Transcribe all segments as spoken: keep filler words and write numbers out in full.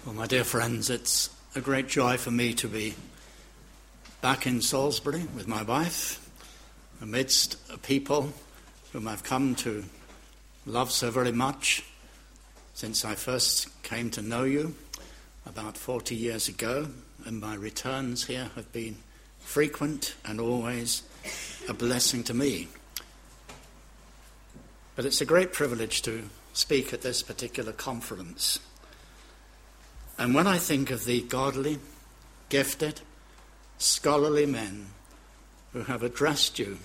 Well, my dear friends, it's a great joy for me to be back in Salisbury with my wife, amidst a people whom I've come to love so very much since I first came to know you about forty years ago, and my returns here have been frequent and always a blessing to me. But it's a great privilege to speak at this particular conference. And when I think of the godly, gifted, scholarly men who have addressed you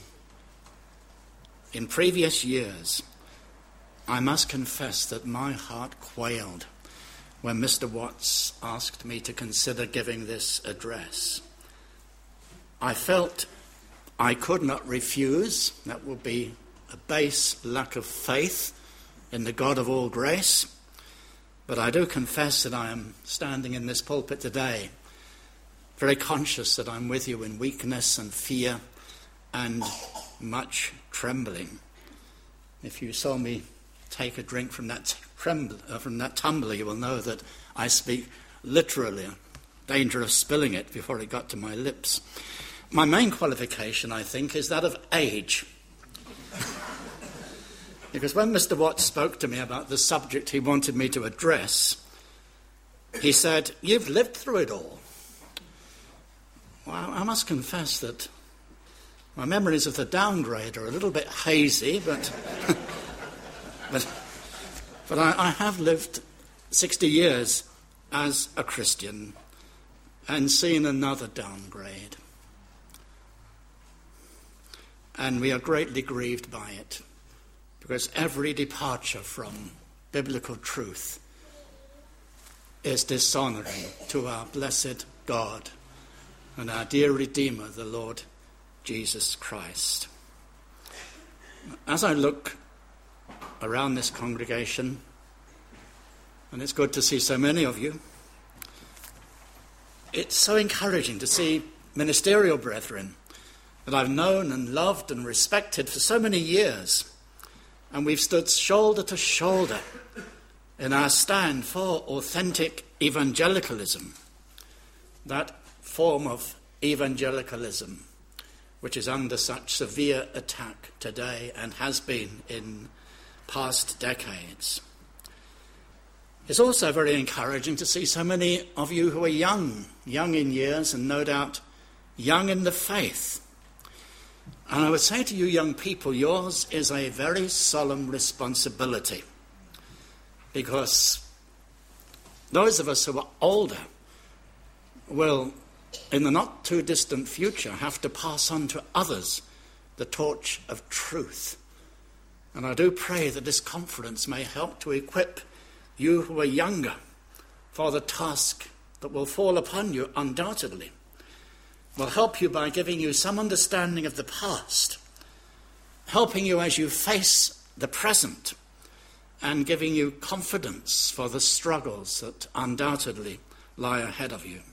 in previous years, I must confess that my heart quailed when Mister Watts asked me to consider giving this address. I felt I could not refuse. That would be a base lack of faith in the God of all grace. But I do confess that I am standing in this pulpit today very conscious that I'm with you in weakness and fear and much trembling. If you saw me take a drink from that tremble, uh, from that tumbler, you will know that I speak literally, danger of spilling it before it got to my lips. My main qualification, I think, is that of age. Because when Mister Watts spoke to me about the subject he wanted me to address, he said, "You've lived through it all." Well, I must confess that my memories of the downgrade are a little bit hazy, but but, but I, I have lived sixty years as a Christian and seen another downgrade. And we are greatly grieved by it, because every departure from biblical truth is dishonouring to our blessed God and our dear Redeemer, the Lord Jesus Christ. As I look around this congregation, and it's good to see so many of you, it's so encouraging to see ministerial brethren that I've known and loved and respected for so many years. And we've stood shoulder to shoulder in our stand for authentic evangelicalism, that form of evangelicalism which is under such severe attack today and has been in past decades. It's also very encouraging to see so many of you who are young, young in years and no doubt young in the faith. And I would say to you young people, yours is a very solemn responsibility, because those of us who are older will, in the not too distant future, have to pass on to others the torch of truth. And I do pray that this conference may help to equip you who are younger for the task that will fall upon you undoubtedly. Will help you by giving you some understanding of the past, helping you as you face the present, and giving you confidence for the struggles that undoubtedly lie ahead of you.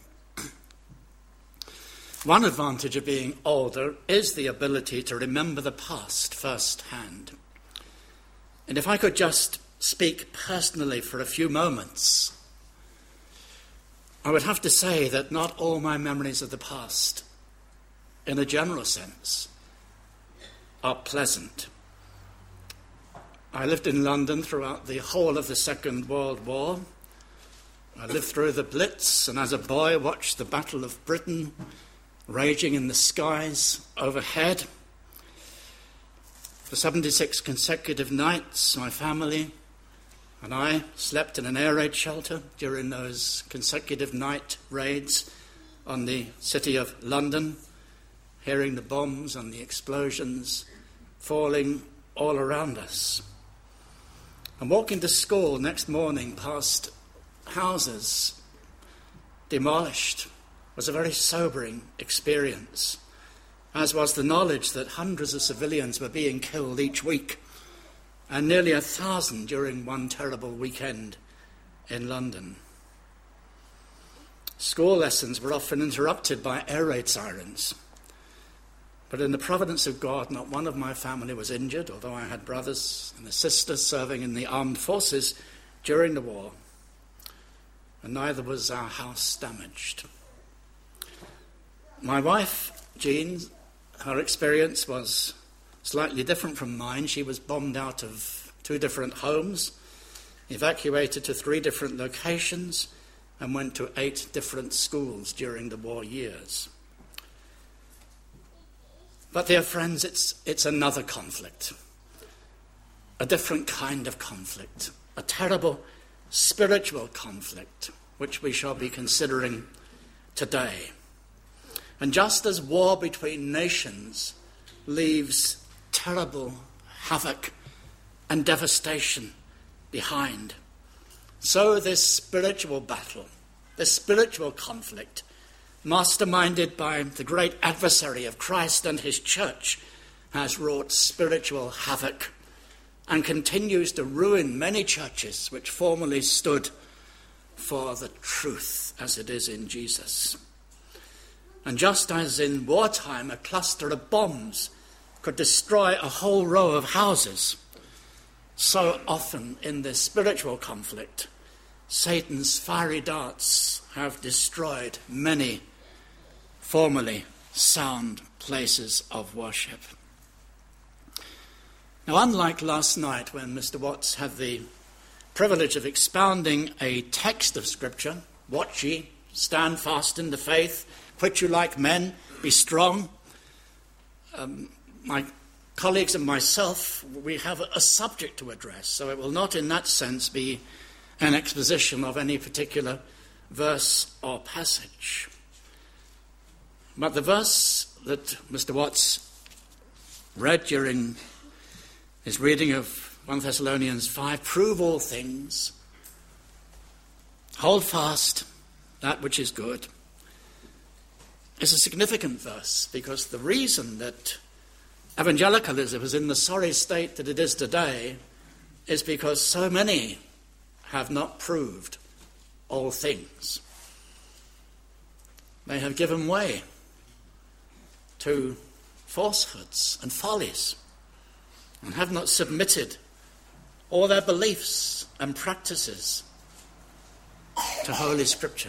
One advantage of being older is the ability to remember the past firsthand. And if I could just speak personally for a few moments, I would have to say that not all my memories of the past, in a general sense, are pleasant. I lived in London throughout the whole of the Second World War. I lived through the Blitz, and as a boy watched the Battle of Britain raging in the skies overhead. For seventy-six consecutive nights, my family and I slept in an air raid shelter during those consecutive night raids on the city of London, hearing the bombs and the explosions falling all around us. And walking to school next morning past houses demolished was a very sobering experience, as was the knowledge that hundreds of civilians were being killed each week, and nearly a thousand during one terrible weekend in London. School lessons were often interrupted by air raid sirens. But in the providence of God, not one of my family was injured, although I had brothers and a sister serving in the armed forces during the war. and neither was our house damaged. My wife, Jean, her experience was slightly different from mine. She was bombed out of two different homes, evacuated to three different locations, and went to eight different schools during the war years. But dear friends, it's, it's another conflict, a different kind of conflict, a terrible spiritual conflict, which we shall be considering today. And just as war between nations leaves terrible havoc and devastation behind, so this spiritual battle, this spiritual conflict, masterminded by the great adversary of Christ and his church, has wrought spiritual havoc and continues to ruin many churches which formerly stood for the truth as it is in Jesus. And just as in wartime a cluster of bombs could destroy a whole row of houses, so often in this spiritual conflict, Satan's fiery darts have destroyed many formerly sound places of worship. Now, unlike last night when Mister Watts had the privilege of expounding a text of Scripture, watch ye, stand fast in the faith, quit you like men, be strong. Um, my colleagues and myself, we have a subject to address, so it will not in that sense be an exposition of any particular verse or passage. But the verse that Mister Watts read during his reading of First Thessalonians five, prove all things, hold fast that which is good, is a significant verse, because the reason that evangelicalism is in the sorry state that it is today is because so many have not proved all things. They have given way to falsehoods and follies and have not submitted all their beliefs and practices to Holy Scripture.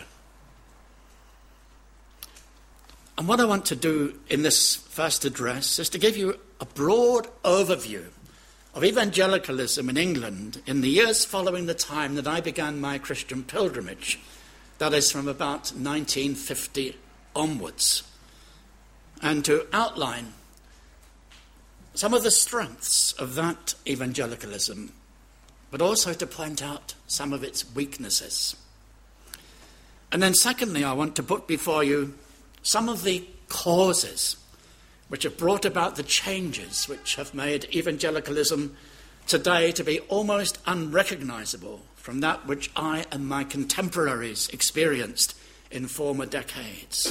And what I want to do in this first address is to give you a broad overview of evangelicalism in England in the years following the time that I began my Christian pilgrimage, that is from about nineteen fifty onwards, and to outline some of the strengths of that evangelicalism, but also to point out some of its weaknesses. And then secondly, I want to put before you some of the causes which have brought about the changes which have made evangelicalism today to be almost unrecognizable from that which I and my contemporaries experienced in former decades.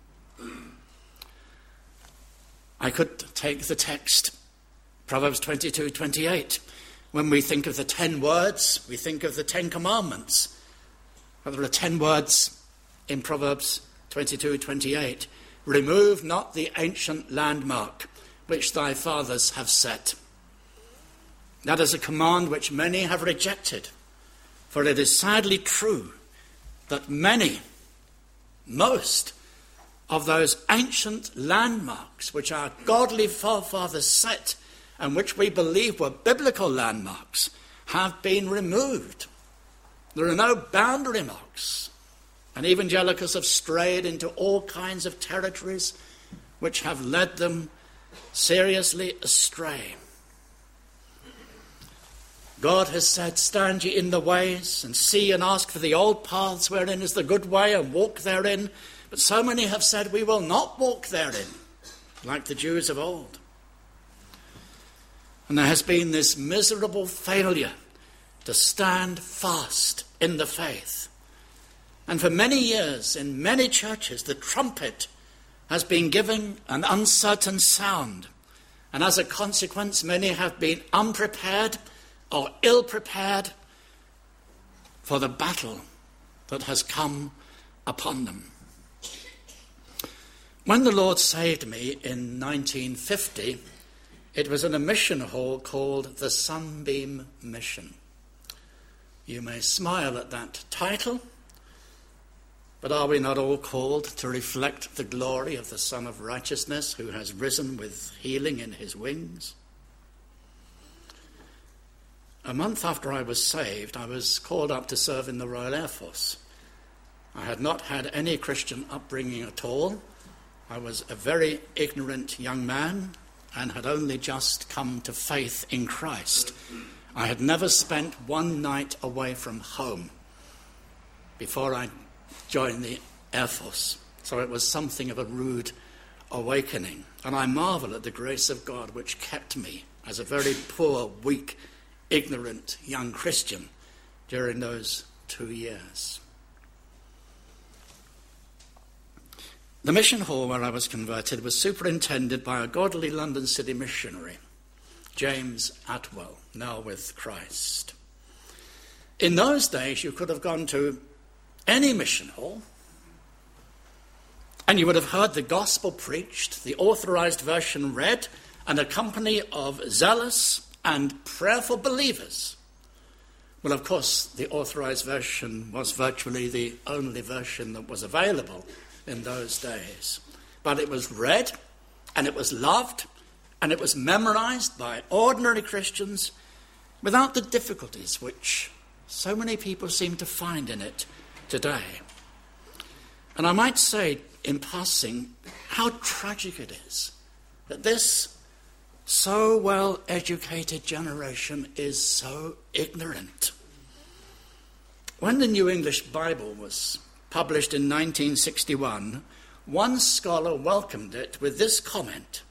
I could take the text, Proverbs twenty-two twenty-eight. When we think of the ten words, we think of the Ten Commandments. But there are ten words in Proverbs twenty-two twenty-eight. Remove not the ancient landmark which thy fathers have set. That is a command which many have rejected, for it is sadly true that many, most, of those ancient landmarks which our godly forefathers set and which we believe were biblical landmarks have been removed. There are no boundary marks, and evangelicals have strayed into all kinds of territories which have led them seriously astray. God has said, stand ye in the ways and see and ask for the old paths wherein is the good way and walk therein. But so many have said we will not walk therein, like the Jews of old. And there has been this miserable failure to stand fast in the faith. And for many years, in many churches, the trumpet has been giving an uncertain sound. And as a consequence, many have been unprepared or ill-prepared for the battle that has come upon them. When the Lord saved me in nineteen fifty, it was in a mission hall called the Sunbeam Mission. You may smile at that title, But are we not all called to reflect the glory of the Son of Righteousness who has risen with healing in his wings? A month after I was saved, I was called up to serve in the Royal Air Force. I had not had any Christian upbringing at all. I was a very ignorant young man and had only just come to faith in Christ. I had never spent one night away from home before I joined the Air Force. So it was something of a rude awakening. And I marvel at the grace of God which kept me as a very poor, weak, ignorant young Christian during those two years. The mission hall where I was converted was superintended by a godly London city missionary, James Atwell, now with Christ. In those days, you could have gone to any mission hall and you would have heard the gospel preached, the authorized version read, and a company of zealous and prayerful believers. Well, of course, the authorized version was virtually the only version that was available in those days. But it was read, and it was loved, and it was memorized by ordinary Christians without the difficulties which so many people seem to find in it today. And I might say, in passing, how tragic it is that this so well-educated generation is so ignorant. When the New English Bible was published in nineteen sixty-one, one scholar welcomed it with this comment.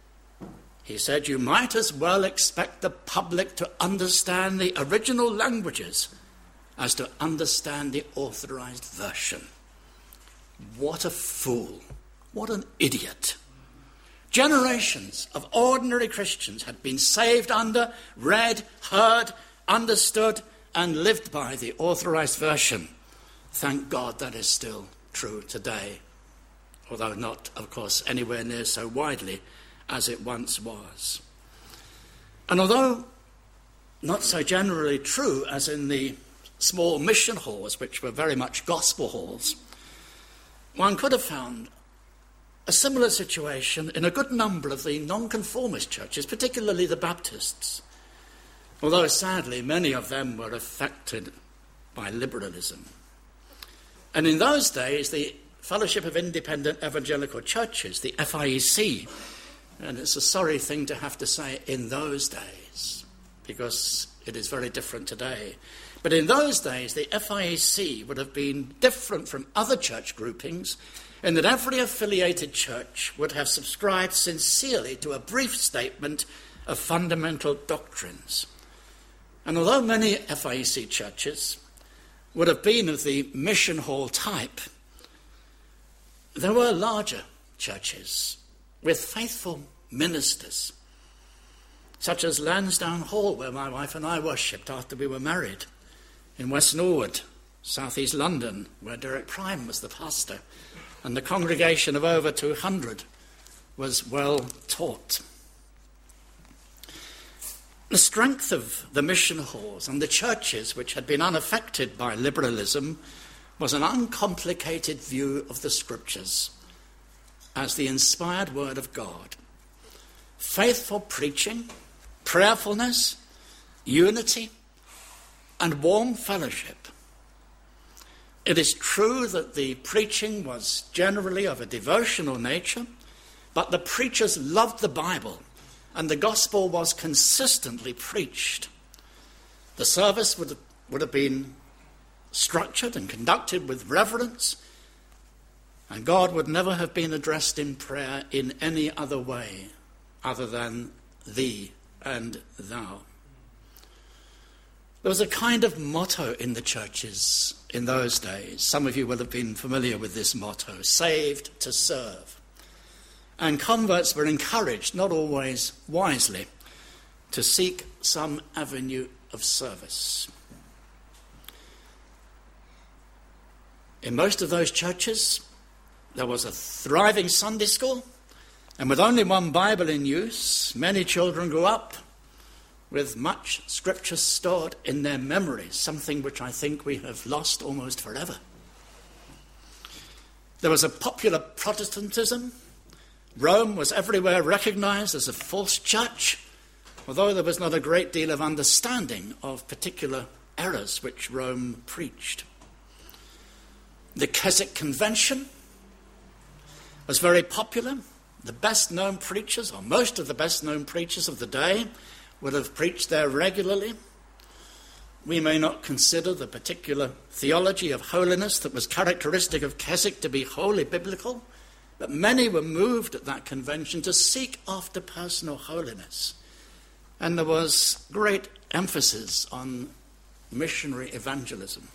He said, "You might as well expect the public to understand the original languages as to understand the authorized version." What a fool. What an idiot. Generations of ordinary Christians had been saved under, read, heard, understood, and lived by the authorized version. Thank God that is still true today, although not, of course, anywhere near so widely as it once was. And although not so generally true as in the small mission halls, which were very much gospel halls, one could have found a similar situation in a good number of the nonconformist churches, particularly the Baptists, although sadly many of them were affected by liberalism. And in those days, the Fellowship of Independent Evangelical Churches, the F I E C, and it's a sorry thing to have to say in those days, because it is very different today. But in those days, the F I E C would have been different from other church groupings in that every affiliated church would have subscribed sincerely to a brief statement of fundamental doctrines. And although many F I E C churches would have been of the mission hall type, there were larger churches with faithful ministers, such as Lansdowne Hall, where my wife and I worshipped after we were married, in West Norwood, South East London, where Derek Prime was the pastor, and the congregation of over two hundred was well taught. The strength of the mission halls and the churches which had been unaffected by liberalism was an uncomplicated view of the Scriptures as the inspired word of God. Faithful preaching, prayerfulness, unity, and warm fellowship. It is true that the preaching was generally of a devotional nature, but the preachers loved the Bible, and the gospel was consistently preached. The service would, would have been structured and conducted with reverence, and God would never have been addressed in prayer in any other way other than thee and thou. There was a kind of motto in the churches in those days. Some of you will have been familiar with this motto, saved to serve. And converts were encouraged, not always wisely, to seek some avenue of service. In most of those churches, there was a thriving Sunday school, and with only one Bible in use, many children grew up with much scripture stored in their memories, something which I think we have lost almost forever. There was a popular Protestantism. Rome was everywhere recognized as a false church, although there was not a great deal of understanding of particular errors which Rome preached. The Keswick Convention was very popular. The best-known preachers, or most of the best-known preachers of the day, would have preached there regularly. We may not consider the particular theology of holiness that was characteristic of Keswick to be wholly biblical, but many were moved at that convention to seek after personal holiness. And there was great emphasis on missionary evangelism.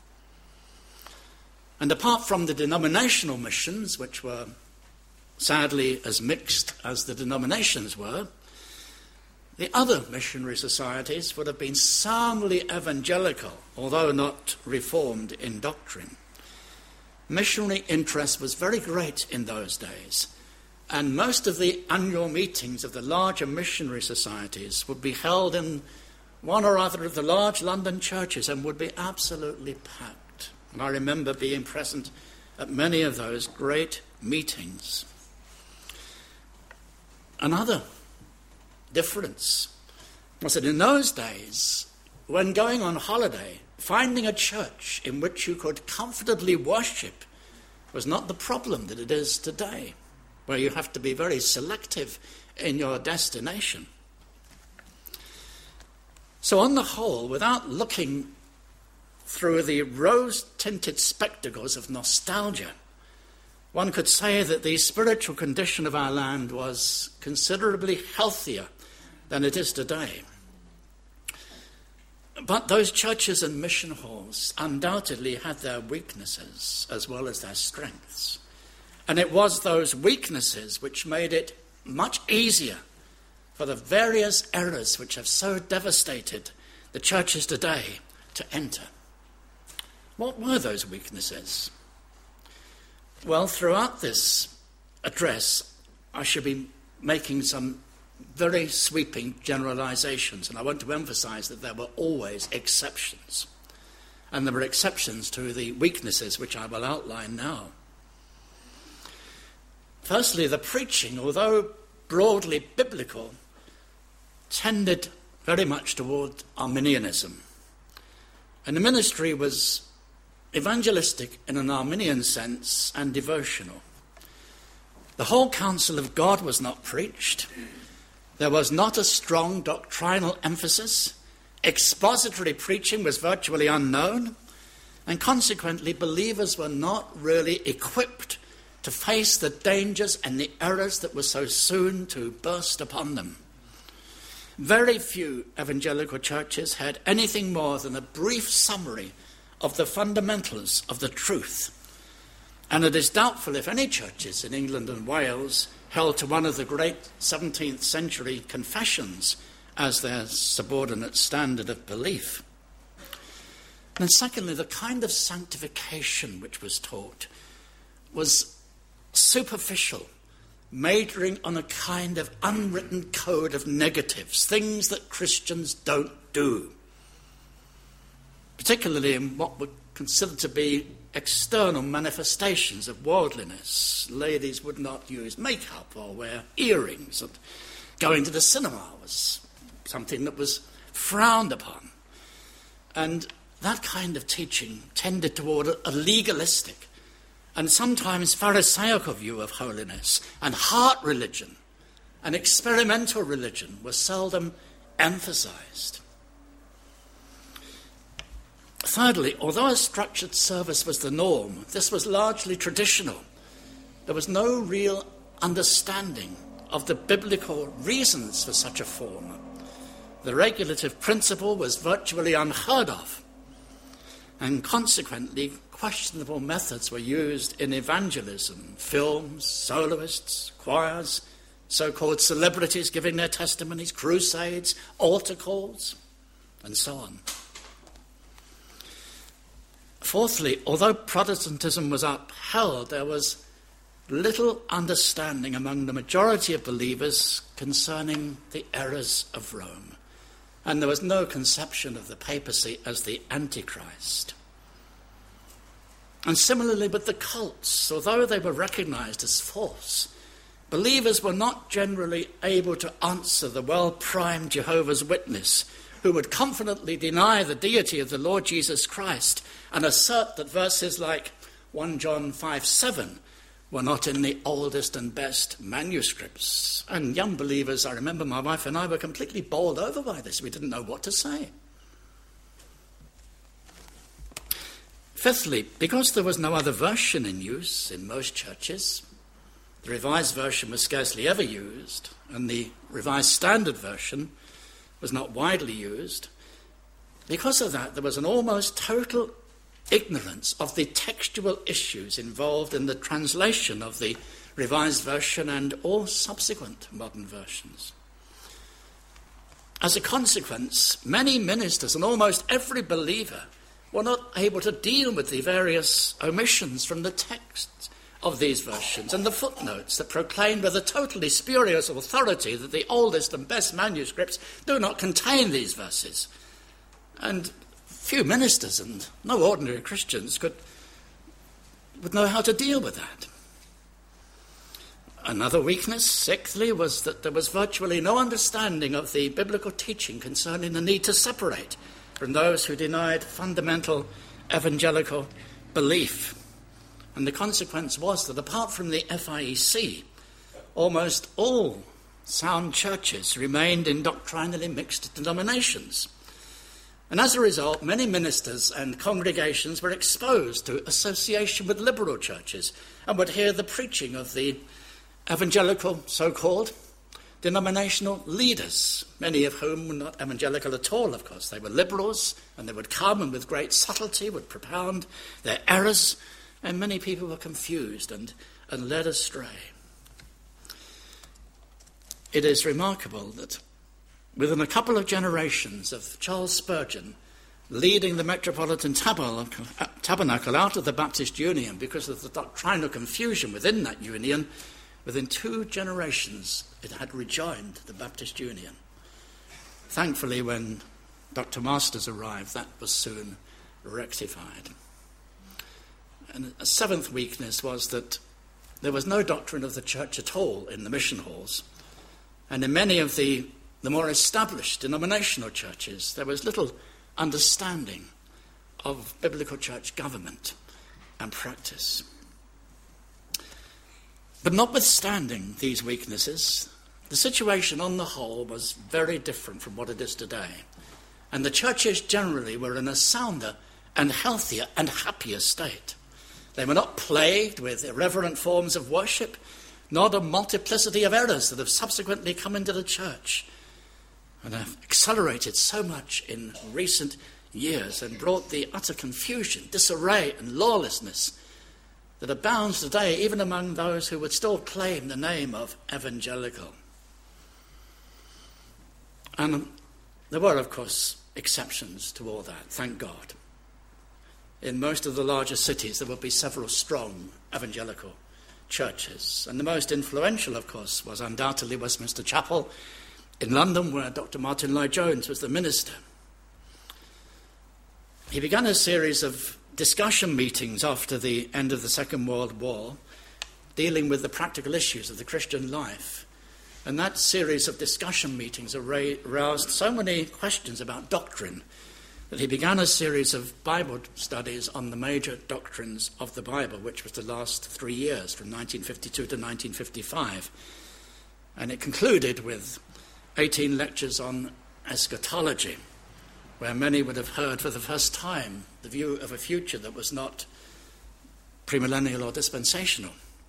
And apart from the denominational missions, which were sadly as mixed as the denominations were, the other missionary societies would have been soundly evangelical, although not reformed in doctrine. Missionary interest was very great in those days, and most of the annual meetings of the larger missionary societies would be held in one or other of the large London churches and would be absolutely packed. And I remember being present at many of those great meetings. Another difference was that in those days, when going on holiday, finding a church in which you could comfortably worship was not the problem that it is today, where you have to be very selective in your destination. So on the whole, without looking through the rose-tinted spectacles of nostalgia, one could say that the spiritual condition of our land was considerably healthier than it is today. But those churches and mission halls undoubtedly had their weaknesses as well as their strengths. And it was those weaknesses which made it much easier for the various errors which have so devastated the churches today to enter. What were those weaknesses? Well, throughout this address, I shall be making some very sweeping generalizations, and I want to emphasize that there were always exceptions. And there were exceptions to the weaknesses which I will outline now. Firstly, the preaching, although broadly biblical, tended very much toward Arminianism. And the ministry was evangelistic in an Arminian sense and devotional. The whole counsel of God was not preached. There was not a strong doctrinal emphasis. Expository preaching was virtually unknown, and consequently believers were not really equipped to face the dangers and the errors that were so soon to burst upon them. Very few evangelical churches had anything more than a brief summary of the fundamentals of the truth. And it is doubtful if any churches in England and Wales held to one of the great seventeenth century confessions as their subordinate standard of belief. And secondly, the kind of sanctification which was taught was superficial, majoring on a kind of unwritten code of negatives, things that Christians don't do, particularly in what were considered to be external manifestations of worldliness. Ladies would not use makeup or wear earrings, and going to the cinema was something that was frowned upon. And that kind of teaching tended toward a legalistic and sometimes Pharisaical view of holiness, and heart religion and experimental religion were seldom emphasized. Thirdly, although a structured service was the norm, this was largely traditional. There was no real understanding of the biblical reasons for such a form. The regulative principle was virtually unheard of, and consequently questionable methods were used in evangelism: films, soloists, choirs, so-called celebrities giving their testimonies, crusades, altar calls, and so on. Fourthly, although Protestantism was upheld, there was little understanding among the majority of believers concerning the errors of Rome, and there was no conception of the papacy as the Antichrist. And similarly with the cults, although they were recognized as false, believers were not generally able to answer the well-primed Jehovah's Witness, who would confidently deny the deity of the Lord Jesus Christ and assert that verses like First John five seven were not in the oldest and best manuscripts. And young believers, I remember my wife and I were completely bowled over by this. We didn't know what to say. Fifthly, because there was no other version in use in most churches, the Revised Version was scarcely ever used, and the Revised Standard Version was not widely used. Because of that, there was an almost total ignorance of the textual issues involved in the translation of the Revised Version and all subsequent modern versions. As a consequence, many ministers and almost every believer were not able to deal with the various omissions from the texts of these versions and the footnotes that proclaimed with a totally spurious authority that the oldest and best manuscripts do not contain these verses. And few ministers and no ordinary Christians could would know how to deal with that. Another weakness, sixthly, was that there was virtually no understanding of the biblical teaching concerning the need to separate from those who denied fundamental evangelical belief. And the consequence was that apart from the F I E C, almost all sound churches remained in doctrinally mixed denominations. And as a result, many ministers and congregations were exposed to association with liberal churches and would hear the preaching of the evangelical, so-called, denominational leaders, many of whom were not evangelical at all, of course. They were liberals, and they would come and with great subtlety would propound their errors, and many people were confused and, and led astray. It is remarkable that within a couple of generations of Charles Spurgeon leading the Metropolitan Tabernacle out of the Baptist Union because of the doctrinal confusion within that union, within two generations it had rejoined the Baptist Union. Thankfully, when Doctor Masters arrived, that was soon rectified. And a seventh weakness was that there was no doctrine of the church at all in the mission halls. And in many of the, the more established denominational churches, there was little understanding of biblical church government and practice. But notwithstanding these weaknesses, the situation on the whole was very different from what it is today. And the churches generally were in a sounder and healthier and happier state. They were not plagued with irreverent forms of worship, nor the multiplicity of errors that have subsequently come into the church and have accelerated so much in recent years and brought the utter confusion, disarray and lawlessness that abounds today even among those who would still claim the name of evangelical. And there were, of course, exceptions to all that, thank God. In most of the larger cities, there would be several strong evangelical churches. And the most influential, of course, was undoubtedly Westminster Chapel in London, where Doctor Martin Lloyd-Jones was the minister. He began a series of discussion meetings after the end of the Second World War, dealing with the practical issues of the Christian life. And that series of discussion meetings aroused so many questions about doctrine that he began a series of Bible studies on the major doctrines of the Bible, which was to last three years, from nineteen fifty-two to nineteen fifty-five. And it concluded with eighteen lectures on eschatology, where many would have heard for the first time the view of a future that was not premillennial or dispensational.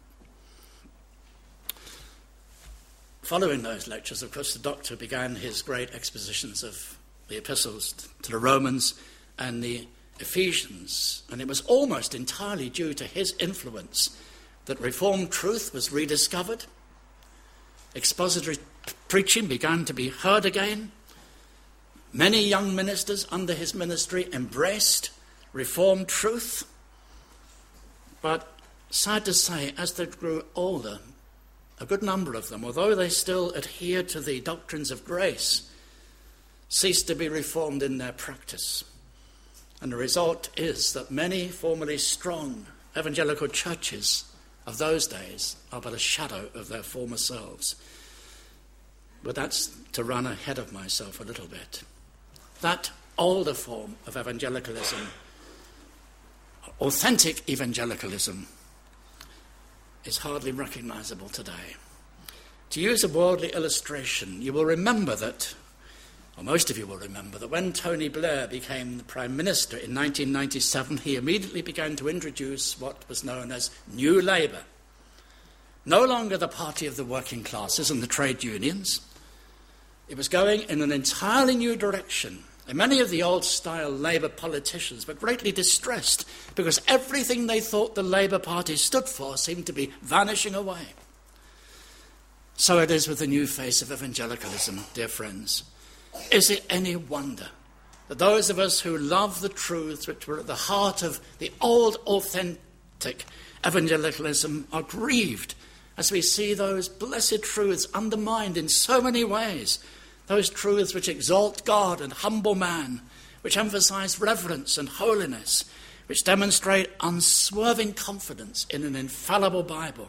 Following those lectures, of course, the doctor began his great expositions of the epistles to the Romans and the Ephesians, and it was almost entirely due to his influence that Reformed truth was rediscovered. Expository preaching began to be heard again. Many young ministers under his ministry embraced Reformed truth. But sad to say, as they grew older, a good number of them, although they still adhered to the doctrines of grace, ceased to be reformed in their practice. And the result is that many formerly strong evangelical churches of those days are but a shadow of their former selves. But that's to run ahead of myself a little bit. That older form of evangelicalism, authentic evangelicalism, is hardly recognizable today. To use a worldly illustration, you will remember that, or most of you will remember, that when Tony Blair became the Prime Minister in nineteen ninety-seven, he immediately began to introduce what was known as New Labour. No longer the party of the working classes and the trade unions. It was going in an entirely new direction. And many of the old-style Labour politicians were greatly distressed because everything they thought the Labour Party stood for seemed to be vanishing away. So it is with the new face of evangelicalism, dear friends. Is it any wonder that those of us who love the truths which were at the heart of the old, authentic evangelicalism are grieved as we see those blessed truths undermined in so many ways? Those truths which exalt God and humble man, which emphasize reverence and holiness, which demonstrate unswerving confidence in an infallible Bible.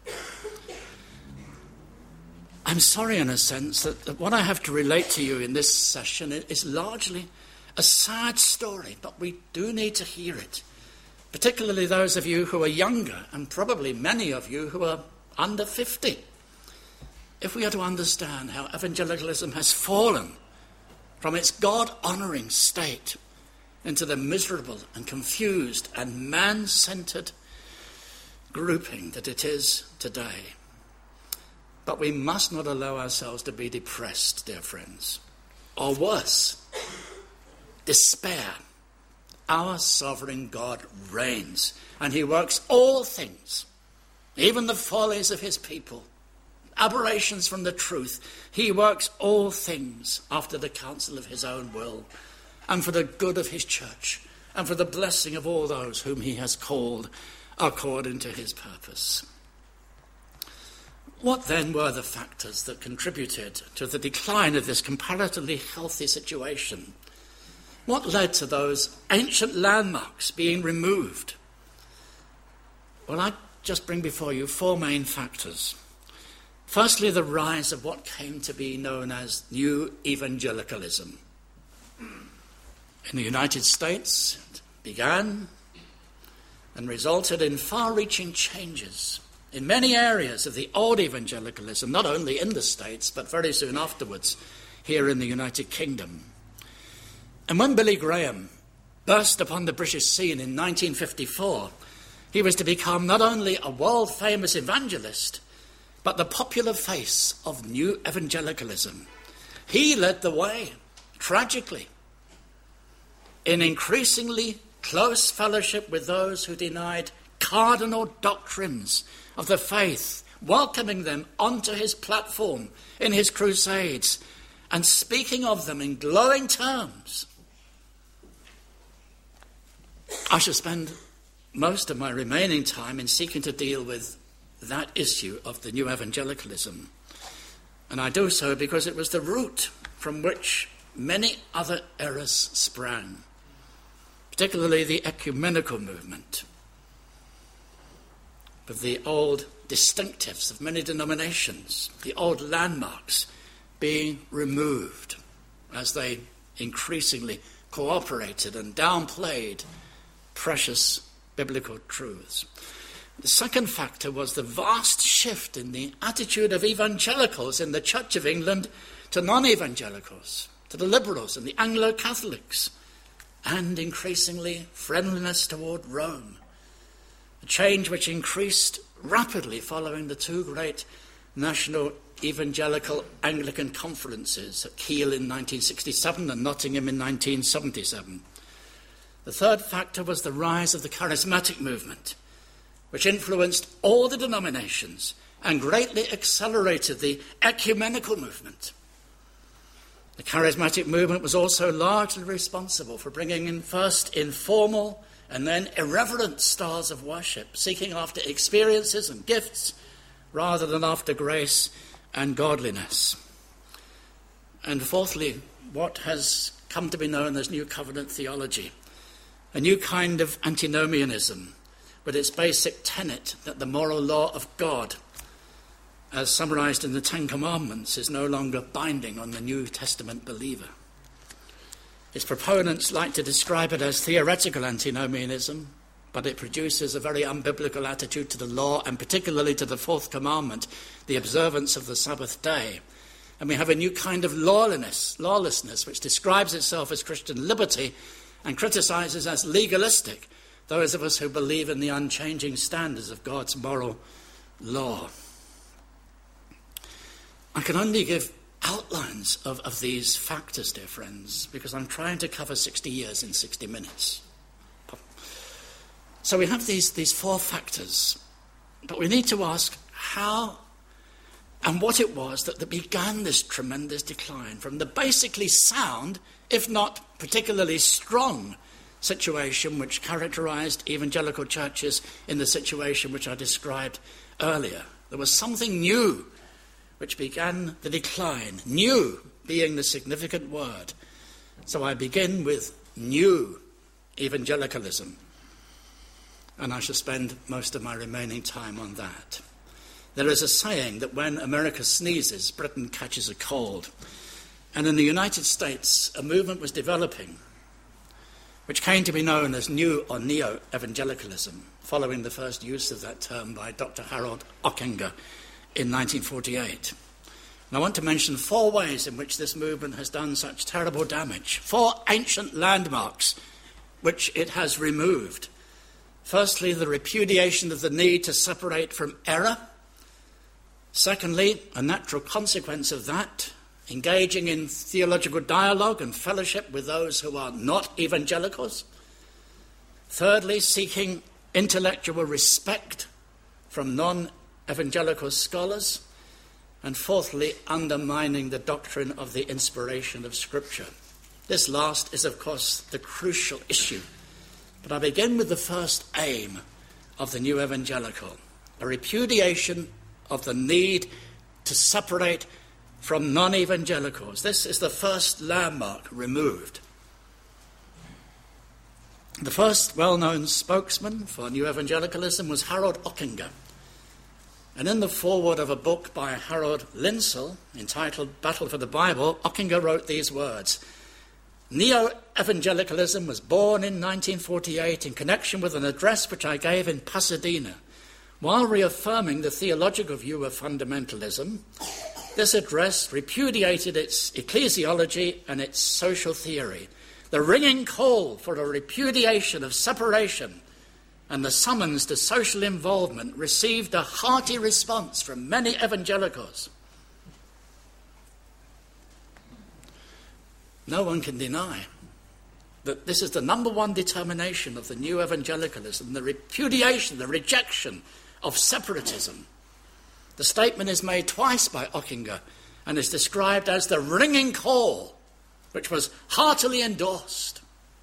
I'm sorry in a sense that, that what I have to relate to you in this session is largely a sad story, but we do need to hear it, particularly those of you who are younger and probably many of you who are under fifty. If we are to understand how evangelicalism has fallen from its God-honouring state into the miserable and confused and man-centred grouping that it is today. But we must not allow ourselves to be depressed, dear friends, or worse, despair. Our sovereign God reigns, and he works all things, even the follies of his people, aberrations from the truth. He works all things after the counsel of his own will, and for the good of his church, and for the blessing of all those whom he has called according to his purpose. What then were the factors that contributed to the decline of this comparatively healthy situation? What led to those ancient landmarks being removed? Well, I just bring before you four main factors. Firstly, the rise of what came to be known as New Evangelicalism. In the United States, it began and resulted in far-reaching changes in many areas of the old evangelicalism, not only in the States, but very soon afterwards here in the United Kingdom. And when Billy Graham burst upon the British scene in nineteen fifty-four, he was to become not only a world-famous evangelist, but the popular face of New Evangelicalism. He led the way, tragically, in increasingly close fellowship with those who denied cardinal doctrines of the faith, welcoming them onto his platform in his crusades and speaking of them in glowing terms. I shall spend most of my remaining time in seeking to deal with that issue of the New Evangelicalism. And I do so because it was the root from which many other errors sprang, particularly the ecumenical movement, of the old distinctives of many denominations, the old landmarks being removed as they increasingly cooperated and downplayed precious biblical truths. The second factor was the vast shift in the attitude of evangelicals in the Church of England to non-evangelicals, to the liberals and the Anglo-Catholics, and increasingly friendliness toward Rome. A change which increased rapidly following the two great national evangelical Anglican conferences at Kiel in nineteen sixty-seven and Nottingham in nineteen seventy-seven. The third factor was the rise of the charismatic movement, which influenced all the denominations and greatly accelerated the ecumenical movement. The charismatic movement was also largely responsible for bringing in first informal and then irreverent styles of worship, seeking after experiences and gifts rather than after grace and godliness. And fourthly, what has come to be known as New Covenant theology, a new kind of antinomianism, with its basic tenet that the moral law of God, as summarized in the Ten Commandments, is no longer binding on the New Testament believer. Its proponents like to describe it as theoretical antinomianism, but it produces a very unbiblical attitude to the law, and particularly to the fourth commandment, the observance of the Sabbath day. And we have a new kind of lawlessness, lawlessness, which describes itself as Christian liberty and criticizes as legalistic those of us who believe in the unchanging standards of God's moral law. I can only give outlines of, of these factors, dear friends, because I'm trying to cover sixty years in sixty minutes. So we have these, these four factors, but we need to ask how and what it was that, that began this tremendous decline from the basically sound, if not particularly strong, situation which characterized evangelical churches in the situation which I described earlier. There was something new which began the decline, new being the significant word. So I begin with new evangelicalism, and I shall spend most of my remaining time on that. There is a saying that when America sneezes, Britain catches a cold. And in the United States, a movement was developing which came to be known as New or Neo-Evangelicalism, following the first use of that term by Doctor Harold Ockenger in nineteen forty-eight. And I want to mention four ways in which this movement has done such terrible damage, four ancient landmarks which it has removed. Firstly, the repudiation of the need to separate from error. Secondly, a natural consequence of that, engaging in theological dialogue and fellowship with those who are not evangelicals. Thirdly, seeking intellectual respect from non-evangelical scholars. And fourthly, undermining the doctrine of the inspiration of Scripture. This last is, of course, the crucial issue. But I begin with the first aim of the New Evangelical, a repudiation of the need to separate from non-evangelicals. This is the first landmark removed. The first well-known spokesman for New Evangelicalism was Harold Ockenger. And in the foreword of a book by Harold Linsell entitled Battle for the Bible, Ockenger wrote these words: Neo-evangelicalism was born in nineteen forty-eight in connection with an address which I gave in Pasadena. While reaffirming the theological view of fundamentalism, this address repudiated its ecclesiology and its social theory. The ringing call for a repudiation of separation and the summons to social involvement received a hearty response from many evangelicals. No one can deny that this is the number one determination of the New Evangelicalism, the repudiation, the rejection of separatism. The statement is made twice by Ockenger and is described as the ringing call, which was heartily endorsed.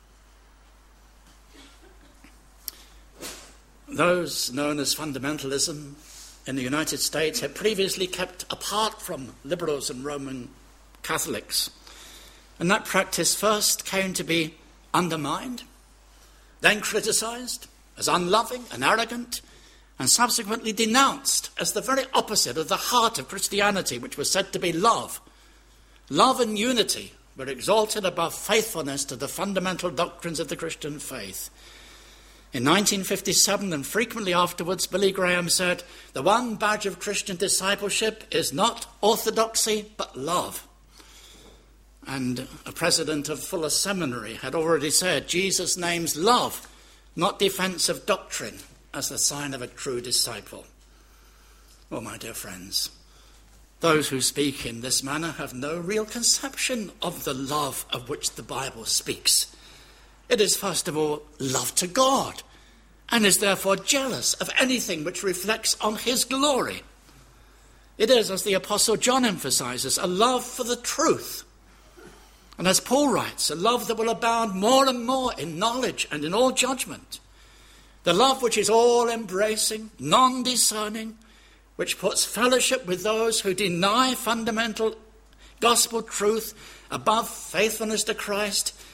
Those known as fundamentalism in the United States had previously kept apart from liberals and Roman Catholics. And that practice first came to be undermined, then criticised as unloving and arrogant, and subsequently denounced as the very opposite of the heart of Christianity, which was said to be love. Love and unity were exalted above faithfulness to the fundamental doctrines of the Christian faith. In nineteen fifty-seven, and frequently afterwards, Billy Graham said, "The one badge of Christian discipleship is not orthodoxy, but love." And a president of Fuller Seminary had already said, Jesus names love, not defense of doctrine, as the sign of a true disciple. Oh, my dear friends, those who speak in this manner have no real conception of the love of which the Bible speaks. It is, first of all, love to God, and is therefore jealous of anything which reflects on his glory. It is, as the Apostle John emphasizes, a love for the truth. And as Paul writes, a love that will abound more and more in knowledge and in all judgment. The love which is all-embracing, non-discerning, which puts fellowship with those who deny fundamental gospel truth above faithfulness to Christ,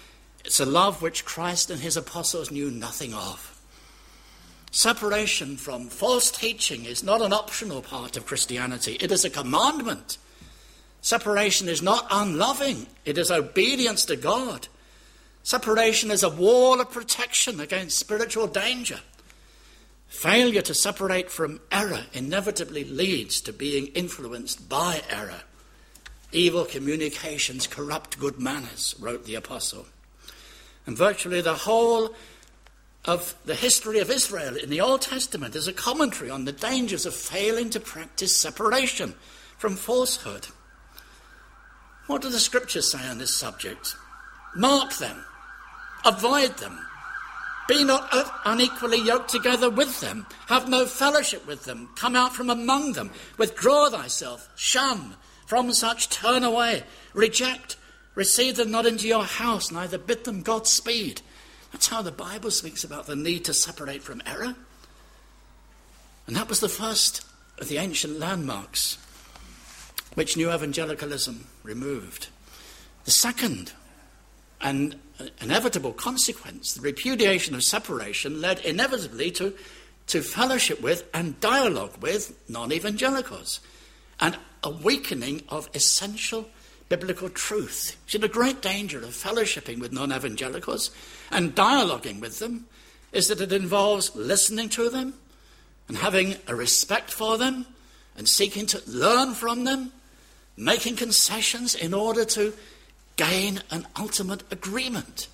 It's a love which Christ and his apostles knew nothing of. Separation from false teaching is not an optional part of Christianity. It is a commandment. Separation is not unloving. It is obedience to God. Separation is a wall of protection against spiritual danger. Failure to separate from error inevitably leads to being influenced by error. Evil communications corrupt good manners, wrote the apostle. And virtually the whole of the history of Israel in the Old Testament is a commentary on the dangers of failing to practice separation from falsehood. What do the scriptures say on this subject? Mark them. Avoid them. Be not unequally yoked together with them. Have no fellowship with them. Come out from among them. Withdraw thyself. Shun. From such turn away. Reject. Receive them not into your house. Neither bid them Godspeed. That's how the Bible speaks about the need to separate from error. And that was the first of the ancient landmarks which New Evangelicalism removed. The second and inevitable consequence, the repudiation of separation, led inevitably to, to fellowship with and dialogue with non-evangelicals, and a weakening of essential biblical truth. See, the great danger of fellowshipping with non-evangelicals and dialoguing with them is that it involves listening to them and having a respect for them and seeking to learn from them, making concessions in order to gain an ultimate agreement.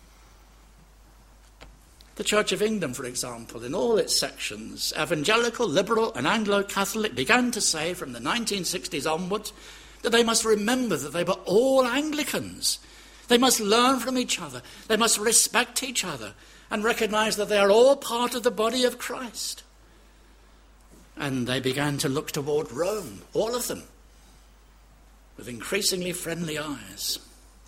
The Church of England, for example, in all its sections, evangelical, liberal and Anglo-Catholic, began to say from the nineteen sixties onwards that they must remember that they were all Anglicans. They must learn from each other. They must respect each other and recognize that they are all part of the body of Christ. And they began to look toward Rome, all of them, with increasingly friendly eyes.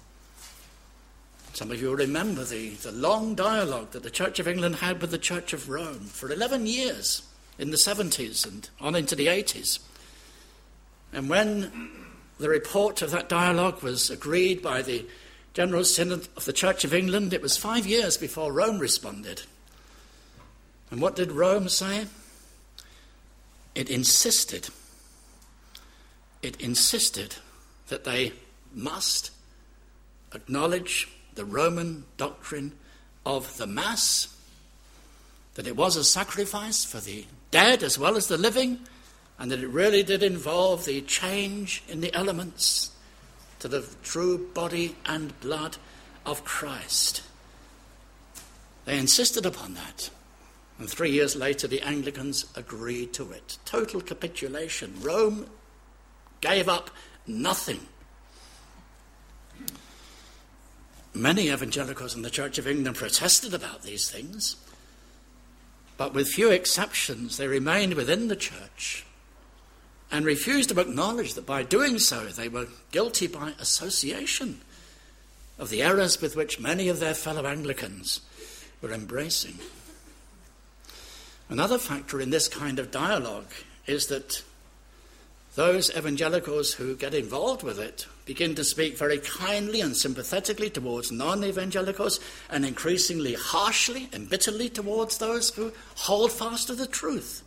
Some of you will remember the, the long dialogue that the Church of England had with the Church of Rome for eleven years in the seventies and on into the eighties. And when the report of that dialogue was agreed by the General Synod of the Church of England, it was five years before Rome responded. And what did Rome say? It insisted, it insisted that they must acknowledge the Roman doctrine of the Mass, that it was a sacrifice for the dead as well as the living, and that it really did involve the change in the elements to the true body and blood of Christ. They insisted upon that. And three years later, the Anglicans agreed to it. Total capitulation. Rome gave up nothing. Many evangelicals in the Church of England protested about these things, but with few exceptions, they remained within the church and refused to acknowledge that by doing so, they were guilty by association of the errors with which many of their fellow Anglicans were embracing. Another factor in this kind of dialogue is that those evangelicals who get involved with it begin to speak very kindly and sympathetically towards non-evangelicals and increasingly harshly and bitterly towards those who hold fast to the truth.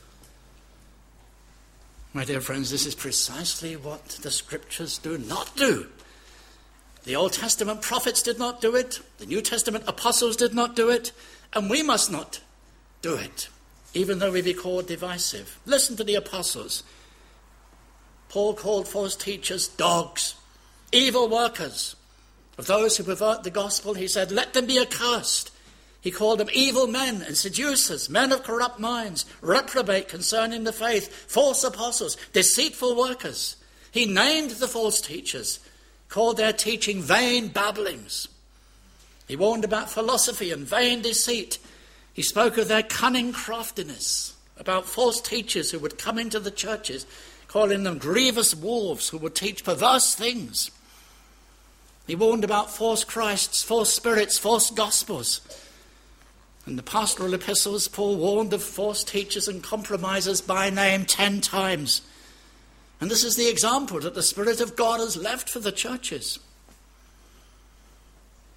My dear friends, this is precisely what the scriptures do not do. The Old Testament prophets did not do it, the New Testament apostles did not do it, and we must not do it, even though we be called divisive. Listen to the apostles. Paul called false teachers dogs, evil workers. Of those who pervert the gospel, he said, let them be accursed. He called them evil men and seducers, men of corrupt minds, reprobate concerning the faith, false apostles, deceitful workers. He named the false teachers, called their teaching vain babblings. He warned about philosophy and vain deceit. He spoke of their cunning craftiness, about false teachers who would come into the churches, calling them grievous wolves who would teach perverse things. He warned about false Christs, false spirits, false gospels. In the pastoral epistles, Paul warned of false teachers and compromisers by name ten times. And this is the example that the Spirit of God has left for the churches.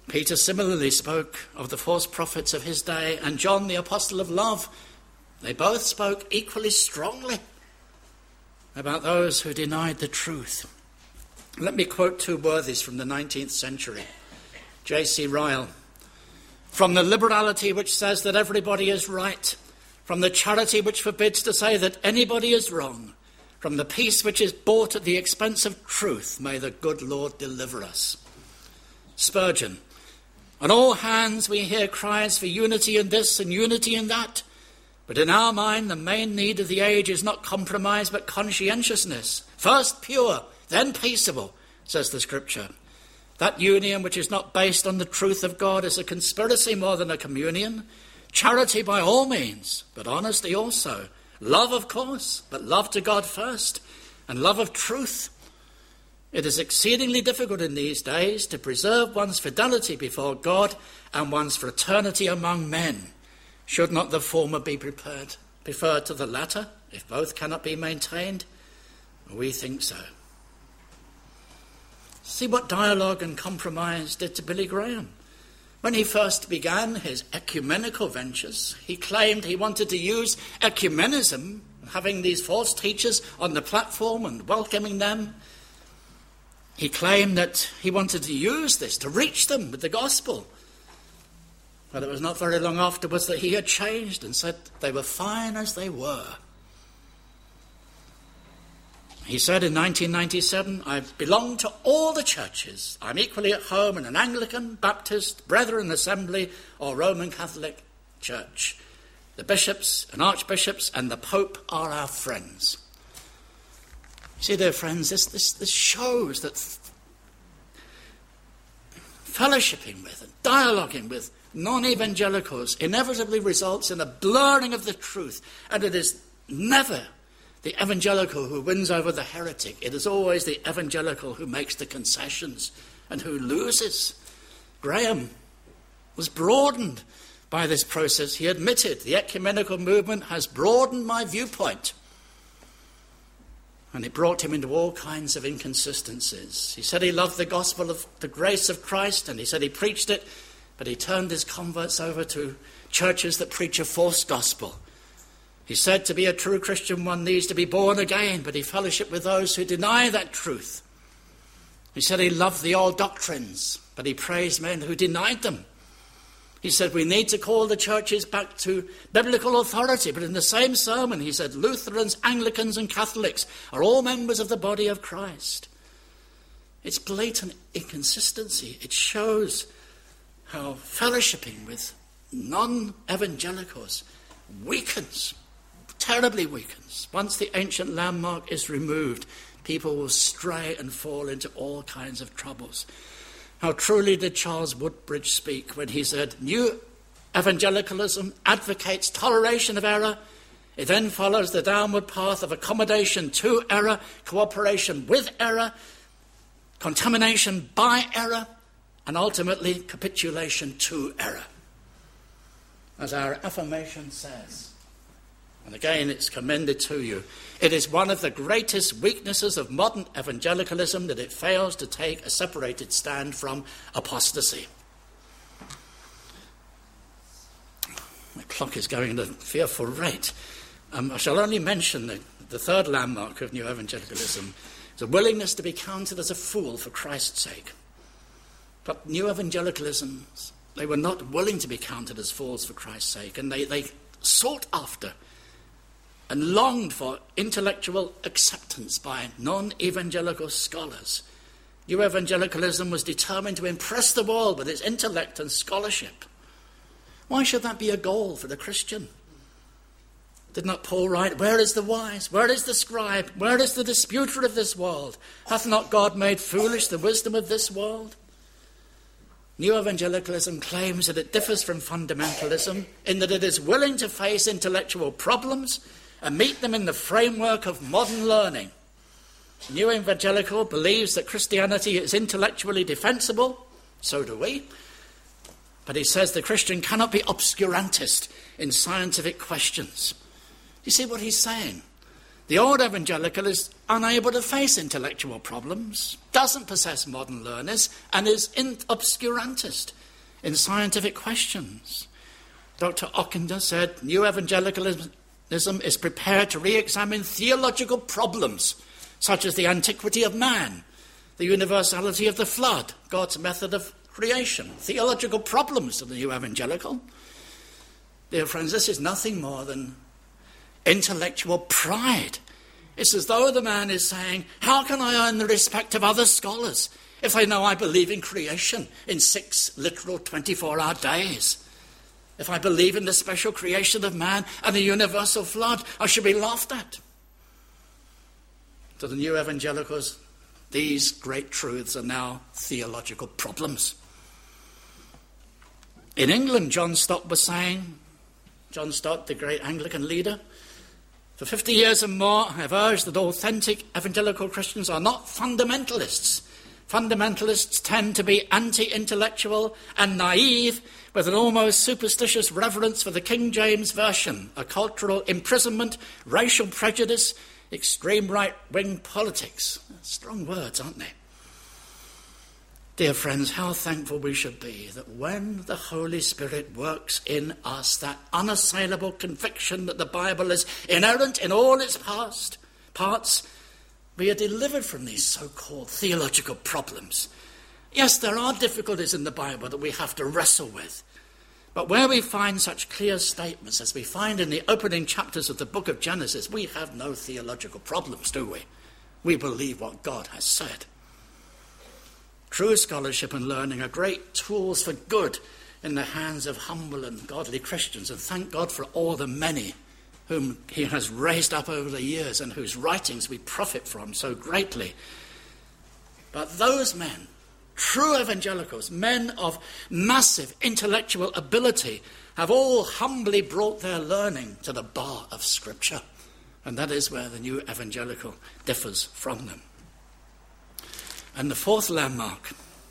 Peter similarly spoke of the false prophets of his day, and John, the apostle of love, they both spoke equally strongly about those who denied the truth. Let me quote two worthies from the nineteenth century. J C Ryle: "From the liberality which says that everybody is right, from the charity which forbids to say that anybody is wrong, from the peace which is bought at the expense of truth, may the good Lord deliver us." Spurgeon: "On all hands we hear cries for unity in this and unity in that, but in our mind the main need of the age is not compromise but conscientiousness. First pure, then peaceable, says the Scripture. That union which is not based on the truth of God is a conspiracy more than a communion. Charity by all means, but honesty also. Love, of course, but love to God first, and love of truth. It is exceedingly difficult in these days to preserve one's fidelity before God and one's fraternity among men. Should not the former be prepared, preferred to the latter, if both cannot be maintained? We think so." See what dialogue and compromise did to Billy Graham. When he first began his ecumenical ventures, he claimed he wanted to use ecumenism, having these false teachers on the platform and welcoming them. He claimed that he wanted to use this to reach them with the gospel. But it was not very long afterwards that he had changed and said they were fine as they were. He said in nineteen ninety-seven, "I belong to all the churches. I'm equally at home in an Anglican, Baptist, Brethren Assembly, or Roman Catholic church. The bishops and archbishops and the Pope are our friends." You see, dear friends, this, this, this shows that fellowshipping with and dialoguing with non-evangelicals inevitably results in a blurring of the truth, and it is never the evangelical who wins over the heretic. It is always the evangelical who makes the concessions and who loses. Graham was broadened by this process. He admitted, "The ecumenical movement has broadened my viewpoint." And it brought him into all kinds of inconsistencies. He said he loved the gospel of the grace of Christ, and he said he preached it, but he turned his converts over to churches that preach a false gospel. He said to be a true Christian one needs to be born again, but he fellowshiped with those who deny that truth. He said he loved the old doctrines, but he praised men who denied them. He said we need to call the churches back to biblical authority, but in the same sermon he said Lutherans, Anglicans and Catholics are all members of the body of Christ. It's blatant inconsistency. It shows how fellowshipping with non-evangelicals weakens, terribly weakens. Once the ancient landmark is removed, people will stray and fall into all kinds of troubles. How truly did Charles Woodbridge speak when he said, "New evangelicalism advocates toleration of error. It then follows the downward path of accommodation to error, cooperation with error, contamination by error, and ultimately capitulation to error." As our affirmation says, and again it's commended to you, it is one of the greatest weaknesses of modern evangelicalism that it fails to take a separated stand from apostasy. My clock is going at a fearful rate. Um, I shall only mention the, the third landmark of new evangelicalism, the willingness to be counted as a fool for Christ's sake. But new evangelicalisms, they were not willing to be counted as fools for Christ's sake, and they, they sought after and longed for intellectual acceptance by non-evangelical scholars. New evangelicalism was determined to impress the world with its intellect and scholarship. Why should that be a goal for the Christian? Did not Paul write, "Where is the wise? Where is the scribe? Where is the disputer of this world? Hath not God made foolish the wisdom of this world?" New evangelicalism claims that it differs from fundamentalism in that it is willing to face intellectual problems and meet them in the framework of modern learning. New evangelical believes that Christianity is intellectually defensible. So do we. But he says the Christian cannot be obscurantist in scientific questions. You see what he's saying? The old evangelical is unable to face intellectual problems, doesn't possess modern learners, and is in obscurantist in scientific questions. Doctor Ockender said, New evangelicalism is prepared to re-examine theological problems, such as the antiquity of man, the universality of the flood, God's method of creation, theological problems of the new evangelical. Dear friends, this is nothing more than intellectual pride. It's as though the man is saying, how can I earn the respect of other scholars if they know I believe in creation in six literal twenty-four hour days? If I believe in the special creation of man and the universal flood, I should be laughed at. To the new evangelicals, these great truths are now theological problems. In England, John Stott was saying, John Stott, the great Anglican leader, for fifty years and more, I have urged that authentic evangelical Christians are not fundamentalists. Fundamentalists tend to be anti-intellectual and naive, with an almost superstitious reverence for the King James Version, a cultural imprisonment, racial prejudice, extreme right-wing politics. Strong words, aren't they? Dear friends, how thankful we should be that when the Holy Spirit works in us, that unassailable conviction that the Bible is inerrant in all its past parts, we are delivered from these so-called theological problems. Yes, there are difficulties in the Bible that we have to wrestle with. But where we find such clear statements as we find in the opening chapters of the book of Genesis, we have no theological problems, do we? We believe what God has said. True scholarship and learning are great tools for good in the hands of humble and godly Christians, and thank God for all the many whom he has raised up over the years and whose writings we profit from so greatly. But those men, true evangelicals, men of massive intellectual ability, have all humbly brought their learning to the bar of Scripture. And that is where the new evangelical differs from them. And the fourth landmark,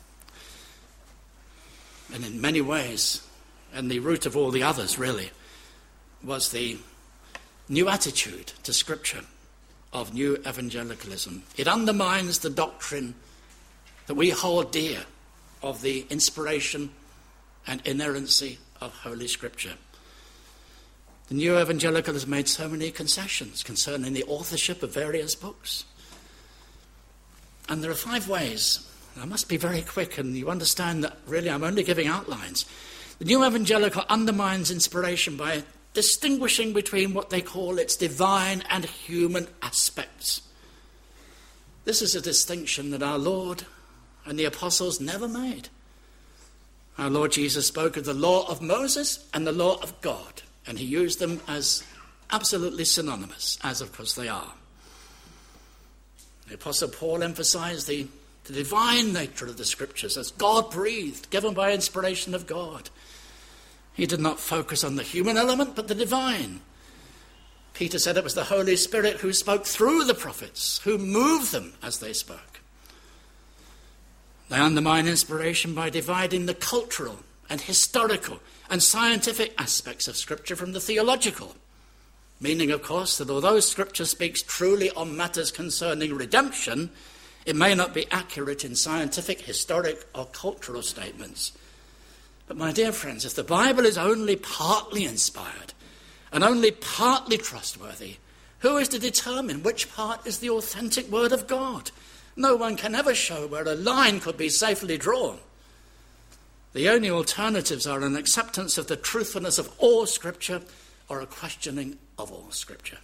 and in many ways, and the root of all the others really, was the new attitude to Scripture of new evangelicalism. It undermines the doctrine that we hold dear of the inspiration and inerrancy of Holy Scripture. The new evangelical has made so many concessions concerning the authorship of various books. And there are five ways. I must be very quick, and you understand that really I'm only giving outlines. The new evangelical undermines inspiration by distinguishing between what they call its divine and human aspects. This is a distinction that our Lord and the apostles never made. Our Lord Jesus spoke of the law of Moses and the law of God, and he used them as absolutely synonymous, as of course they are. The Apostle Paul emphasized the, the divine nature of the Scriptures as God-breathed, given by inspiration of God. He did not focus on the human element, but the divine. Peter said it was the Holy Spirit who spoke through the prophets, who moved them as they spoke. They undermine inspiration by dividing the cultural and historical and scientific aspects of Scripture from the theological. Meaning, of course, that although Scripture speaks truly on matters concerning redemption, it may not be accurate in scientific, historic, or cultural statements. But my dear friends, if the Bible is only partly inspired and only partly trustworthy, who is to determine which part is the authentic Word of God? No one can ever show where a line could be safely drawn. The only alternatives are an acceptance of the truthfulness of all Scripture or a questioning of all Scripture.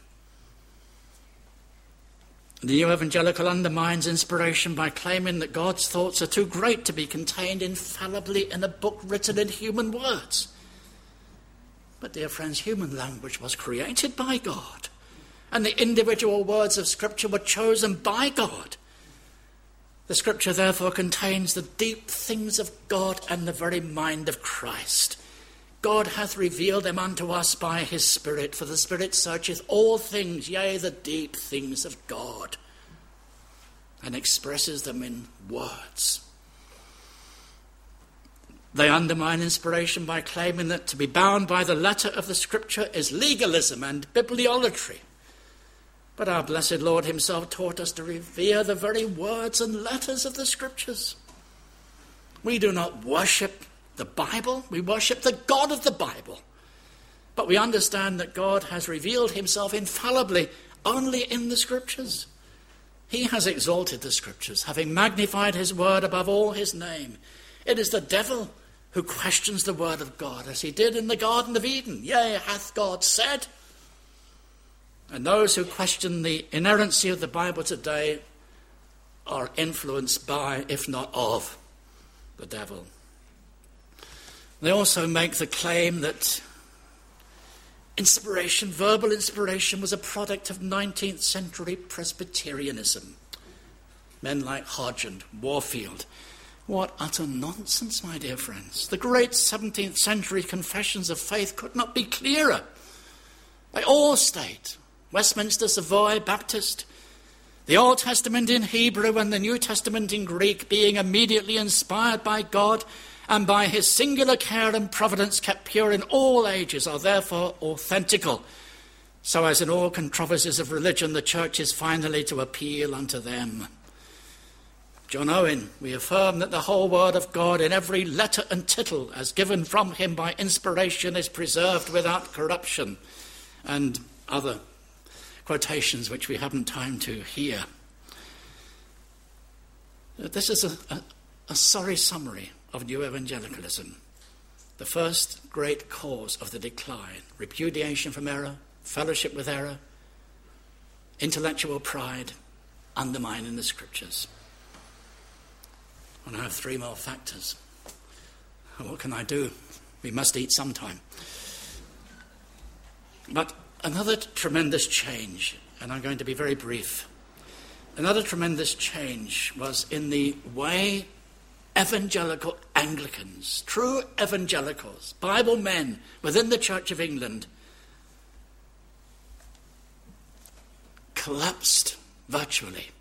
The new evangelical undermines inspiration by claiming that God's thoughts are too great to be contained infallibly in a book written in human words. But, dear friends, human language was created by God, and the individual words of Scripture were chosen by God. The Scripture therefore contains the deep things of God and the very mind of Christ. God hath revealed them unto us by his Spirit, for the Spirit searcheth all things, yea, the deep things of God, and expresses them in words. They undermine inspiration by claiming that to be bound by the letter of the Scripture is legalism and bibliolatry. But our blessed Lord himself taught us to revere the very words and letters of the Scriptures. We do not worship the Bible, we worship the God of the Bible. But we understand that God has revealed himself infallibly only in the Scriptures. He has exalted the Scriptures, having magnified his word above all his name. It is the devil who questions the word of God, as he did in the Garden of Eden. Yea, hath God said? And those who question the inerrancy of the Bible today are influenced by, if not of, the devil. They also make the claim that inspiration, verbal inspiration, was a product of nineteenth century Presbyterianism. Men like Hodge and Warfield. What utter nonsense, my dear friends. The great seventeenth century confessions of faith could not be clearer. They all state, Westminster, Savoy, Baptist, the Old Testament in Hebrew and the New Testament in Greek, being immediately inspired by God and by his singular care and providence kept pure in all ages, are therefore authentical, so as in all controversies of religion the Church is finally to appeal unto them. John Owen, we affirm that the whole word of God in every letter and tittle, as given from him by inspiration, is preserved without corruption, and other quotations which we haven't time to hear. This is a, a, a sorry summary of New Evangelicalism. The first great cause of the decline: repudiation from error, fellowship with error, intellectual pride, undermining the Scriptures. And I have three more factors. What can I do? We must eat sometime. But another tremendous change, and I'm going to be very brief, another tremendous change was in the way evangelical Anglicans, true evangelicals, Bible men within the Church of England, collapsed virtually.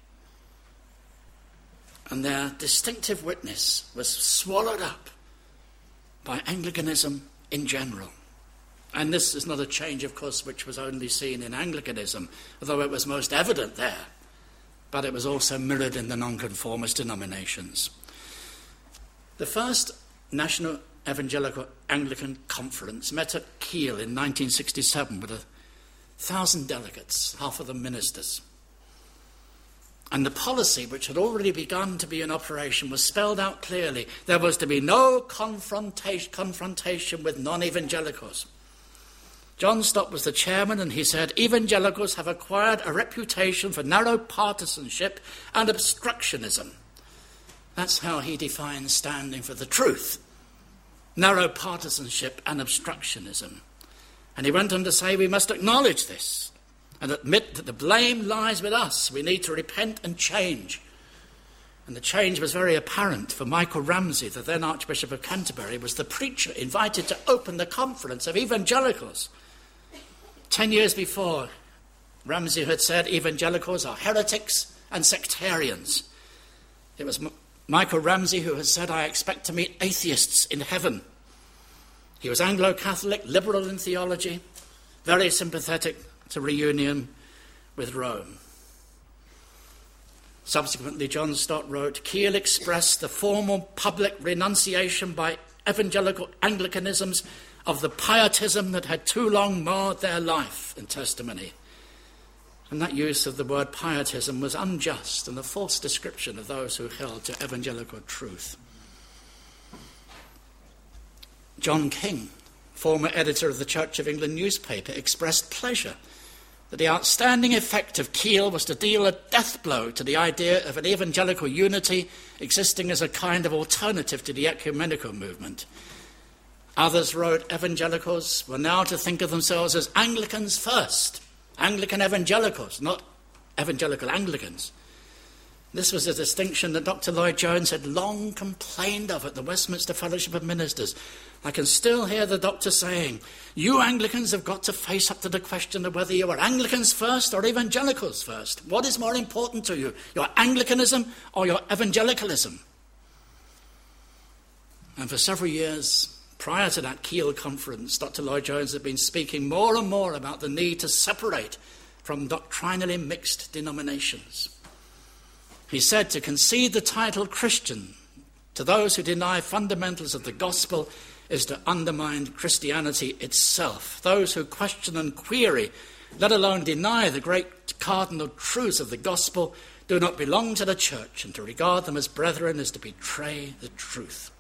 And their distinctive witness was swallowed up by Anglicanism in general. And this is not a change, of course, which was only seen in Anglicanism, although it was most evident there. But it was also mirrored in the nonconformist denominations. The first National Evangelical Anglican Conference met at Kiel in nineteen sixty-seven with a thousand delegates, half of them ministers. And the policy, which had already begun to be in operation, was spelled out clearly. There was to be no confrontation, confrontation with non-evangelicals. John Stott was the chairman, and he said, evangelicals have acquired a reputation for narrow partisanship and obstructionism. That's how he defines standing for the truth. Narrow partisanship and obstructionism. And he went on to say we must acknowledge this and admit that the blame lies with us. We need to repent and change. And the change was very apparent, for Michael Ramsey, the then Archbishop of Canterbury, was the preacher invited to open the conference of evangelicals. Ten years before, Ramsey had said evangelicals are heretics and sectarians. It was M- Michael Ramsey who had said, I expect to meet atheists in heaven. He was Anglo-Catholic, liberal in theology, very sympathetic to reunion with Rome. Subsequently, John Stott wrote, Kiel expressed the formal public renunciation by evangelical Anglicanisms of the pietism that had too long marred their life and testimony. And that use of the word pietism was unjust and a false description of those who held to evangelical truth. John King, former editor of the Church of England newspaper, expressed pleasure that the outstanding effect of Kiel was to deal a death blow to the idea of an evangelical unity existing as a kind of alternative to the ecumenical movement. Others wrote evangelicals were now to think of themselves as Anglicans first, Anglican evangelicals, not evangelical Anglicans. This was a distinction that Doctor Lloyd Jones had long complained of at the Westminster Fellowship of Ministers. I can still hear the doctor saying, you Anglicans have got to face up to the question of whether you are Anglicans first or evangelicals first. What is more important to you, your Anglicanism or your evangelicalism? And for several years prior to that Kiel conference, Doctor Lloyd Jones had been speaking more and more about the need to separate from doctrinally mixed denominations. He said to concede the title Christian to those who deny fundamentals of the gospel is to undermine Christianity itself. Those who question and query, let alone deny the great cardinal truths of the gospel, do not belong to the church, and to regard them as brethren is to betray the truth.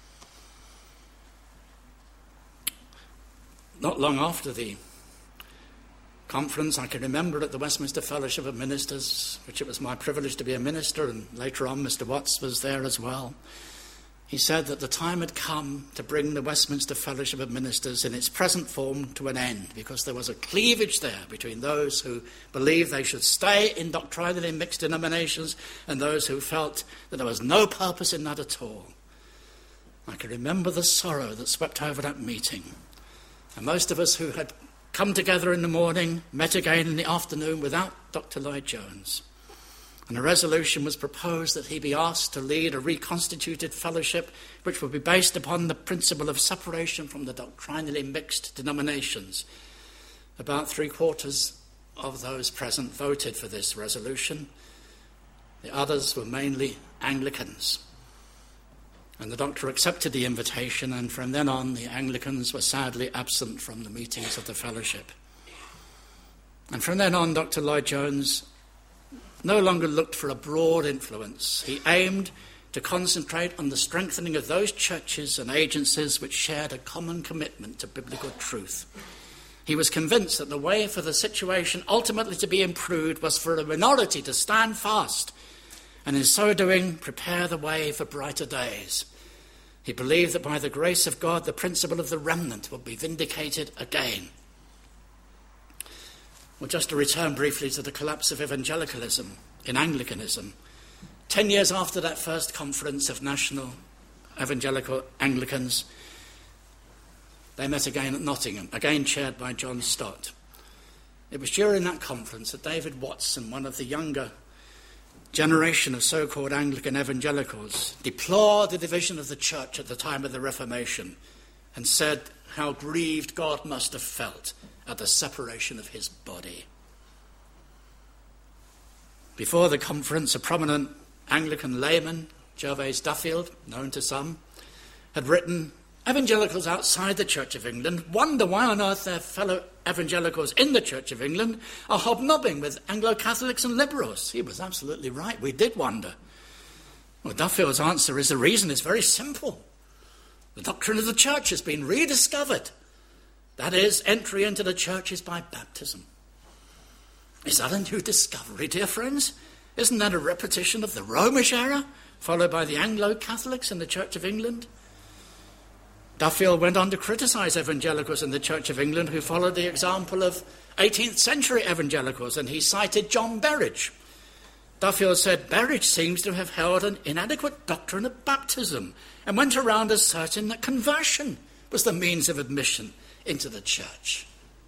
Not long after the conference, I can remember at the Westminster Fellowship of Ministers, which it was my privilege to be a minister, and later on Mister Watts was there as well. He said that the time had come to bring the Westminster Fellowship of Ministers in its present form to an end, because there was a cleavage there between those who believed they should stay in doctrinally mixed denominations and those who felt that there was no purpose in that at all. I can remember the sorrow that swept over that meeting. And most of us who had come together in the morning met again in the afternoon without Doctor Lloyd Jones. And a resolution was proposed that he be asked to lead a reconstituted fellowship which would be based upon the principle of separation from the doctrinally mixed denominations. About three quarters of those present voted for this resolution. The others were mainly Anglicans. And the doctor accepted the invitation, and from then on the Anglicans were sadly absent from the meetings of the fellowship. And from then on, Doctor Lloyd Jones no longer looked for a broad influence. He aimed to concentrate on the strengthening of those churches and agencies which shared a common commitment to biblical truth. He was convinced that the way for the situation ultimately to be improved was for a minority to stand fast, and in so doing prepare the way for brighter days. He believed that by the grace of God the principle of the remnant would be vindicated again. Well, just to return briefly to the collapse of evangelicalism in Anglicanism, ten years after that first conference of national evangelical Anglicans, they met again at Nottingham, again chaired by John Stott. It was during that conference that David Watson, one of the younger generation of so-called Anglican evangelicals, deplored the division of the church at the time of the Reformation and said how grieved God must have felt at the separation of his body. Before the conference, a prominent Anglican layman, Gervase Duffield, known to some, had written, "Evangelicals outside the Church of England wonder why on earth their fellow evangelicals in the Church of England are hobnobbing with Anglo-Catholics and liberals." He was absolutely right. We did wonder. Well, Duffield's answer is the reason is very simple. The doctrine of the church has been rediscovered. That is, entry into the church is by baptism. Is that a new discovery, dear friends? Isn't that a repetition of the Romish era, followed by the Anglo-Catholics in the Church of England? Duffield went on to criticise evangelicals in the Church of England who followed the example of eighteenth century evangelicals, and he cited John Berridge. Duffield said Berridge seems to have held an inadequate doctrine of baptism and went around asserting that conversion was the means of admission into the church.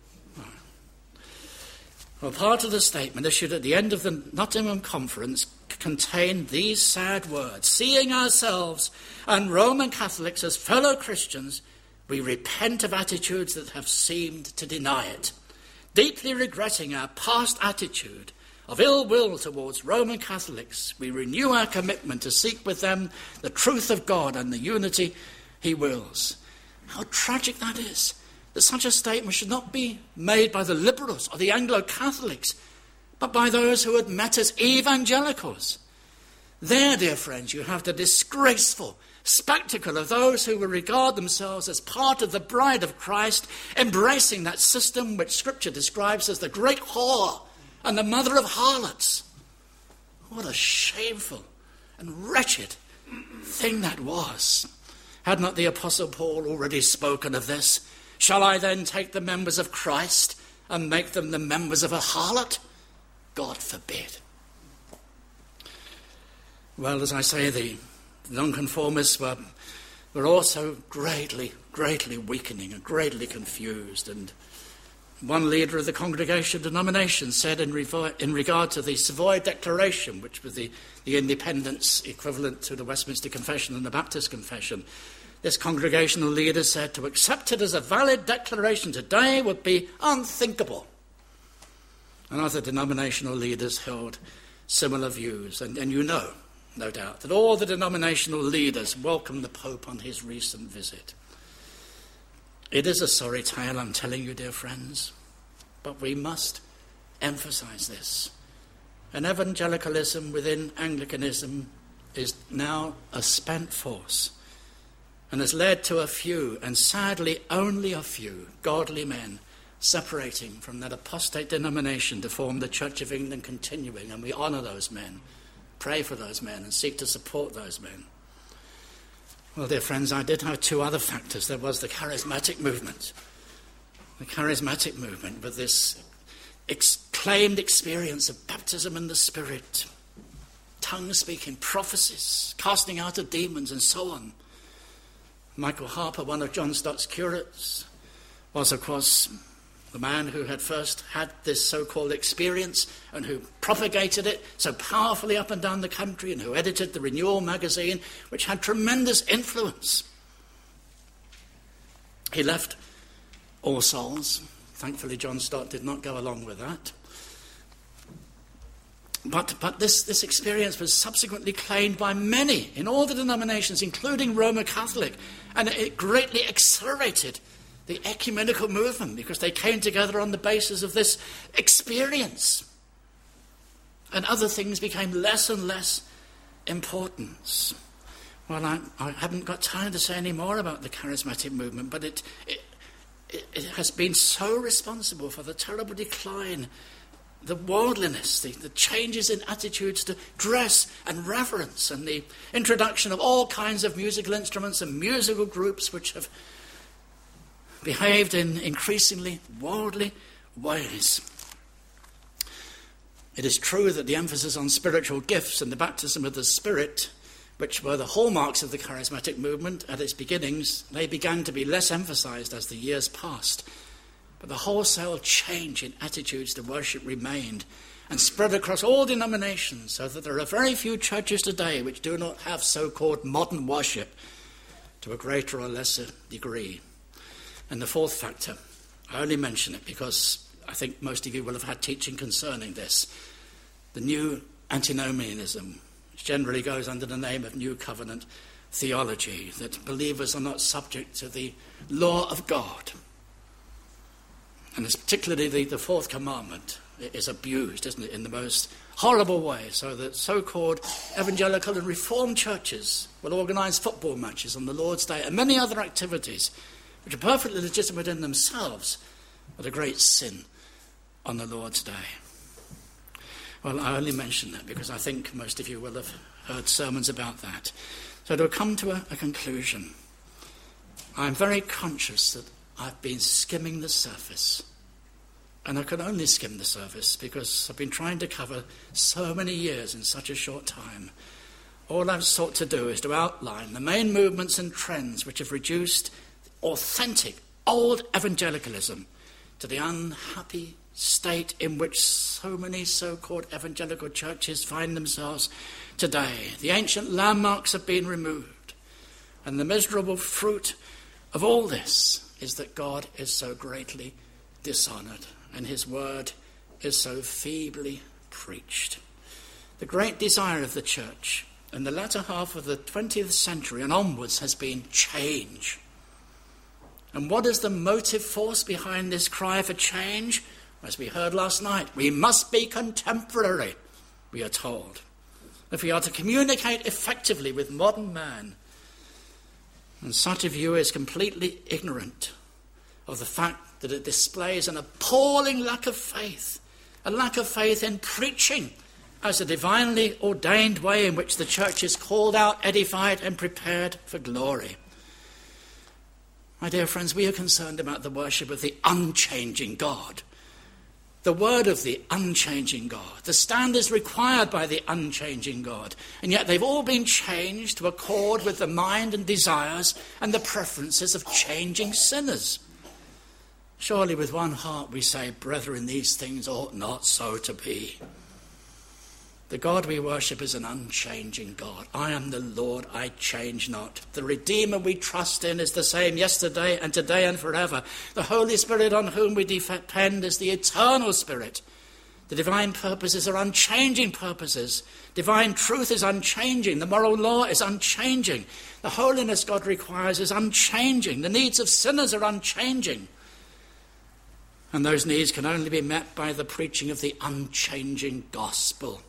Well, part of the statement issued at the end of the Nottingham Conference contained these sad words: "Seeing ourselves and Roman Catholics as fellow Christians, we repent of attitudes that have seemed to deny it. Deeply regretting our past attitude of ill will towards Roman Catholics, we renew our commitment to seek with them the truth of God and the unity he wills." How tragic that is, that such a statement should not be made by the liberals or the Anglo-Catholics, but by those who had met as evangelicals. There, dear friends, you have the disgraceful spectacle of those who will regard themselves as part of the bride of Christ, embracing that system which Scripture describes as the great whore and the mother of harlots. What a shameful and wretched thing that was. Had not the Apostle Paul already spoken of this? Shall I then take the members of Christ and make them the members of a harlot? God forbid. Well, as I say, the nonconformists were, were also greatly, greatly weakening and greatly confused. And one leader of the Congregation denomination said in, revo- in regard to the Savoy Declaration, which was the, the independence equivalent to the Westminster Confession and the Baptist Confession, this congregational leader said to accept it as a valid declaration today would be unthinkable. and other denominational leaders held similar views. And, and you know, no doubt, that all the denominational leaders welcomed the Pope on his recent visit. It is a sorry tale, I'm telling you, dear friends, but we must emphasize this. And evangelicalism within Anglicanism is now a spent force and has led to a few, and sadly only a few, godly men separating from that apostate denomination to form the Church of England continuing, and we honour those men, pray for those men, and seek to support those men. Well, dear friends, I did have two other factors. There was the charismatic movement. The charismatic movement with this ex- claimed experience of baptism in the Spirit, tongue-speaking, prophecies, casting out of demons, and so on. Michael Harper, one of John Stott's curates, was, of course, the man who had first had this so-called experience and who propagated it so powerfully up and down the country, and who edited the Renewal magazine, which had tremendous influence. He left All Souls. Thankfully, John Stott did not go along with that. But, but this, this experience was subsequently claimed by many in all the denominations, including Roman Catholic, and it greatly accelerated the ecumenical movement because they came together on the basis of this experience. And other things became less and less important. Well, I, I haven't got time to say any more about the charismatic movement, but it, it, it has been so responsible for the terrible decline, the worldliness, the, the changes in attitudes to dress and reverence, and the introduction of all kinds of musical instruments and musical groups which have behaved in increasingly worldly ways. It is true that the emphasis on spiritual gifts and the baptism of the Spirit, which were the hallmarks of the charismatic movement at its beginnings, they began to be less emphasized as the years passed. But the wholesale change in attitudes to worship remained and spread across all denominations, so that there are very few churches today which do not have so-called modern worship to a greater or lesser degree. And the fourth factor, I only mention it because I think most of you will have had teaching concerning this, the new antinomianism, which generally goes under the name of New Covenant theology, that believers are not subject to the law of God. And it's particularly the, the fourth commandment is abused, isn't it, in the most horrible way, so that so-called evangelical and reformed churches will organise football matches on the Lord's Day and many other activities which are perfectly legitimate in themselves, but a great sin on the Lord's Day. Well, I only mention that because I think most of you will have heard sermons about that. So to come to a, a conclusion, I'm very conscious that I've been skimming the surface. And I can only skim the surface because I've been trying to cover so many years in such a short time. All I've sought to do is to outline the main movements and trends which have reduced authentic old evangelicalism to the unhappy state in which so many so-called evangelical churches find themselves today. The ancient landmarks have been removed, and the miserable fruit of all this is that God is so greatly dishonoured and his word is so feebly preached. The great desire of the church in the latter half of the twentieth century and onwards has been change. And what is the motive force behind this cry for change? As we heard last night, we must be contemporary, we are told. If we are to communicate effectively with modern man, and such a view is completely ignorant of the fact that it displays an appalling lack of faith, a lack of faith in preaching as a divinely ordained way in which the church is called out, edified, and prepared for glory. My dear friends, we are concerned about the worship of the unchanging God, the word of the unchanging God, the standards required by the unchanging God, and yet they've all been changed to accord with the mind and desires and the preferences of changing sinners. Surely with one heart we say, brethren, these things ought not so to be. The God we worship is an unchanging God. I am the Lord, I change not. The Redeemer we trust in is the same yesterday and today and forever. The Holy Spirit on whom we depend is the eternal Spirit, The divine purposes are unchanging purposes. Divine truth is unchanging. The moral law is unchanging. The holiness God requires is unchanging. The needs of sinners are unchanging. And those needs can only be met by the preaching of the unchanging gospel.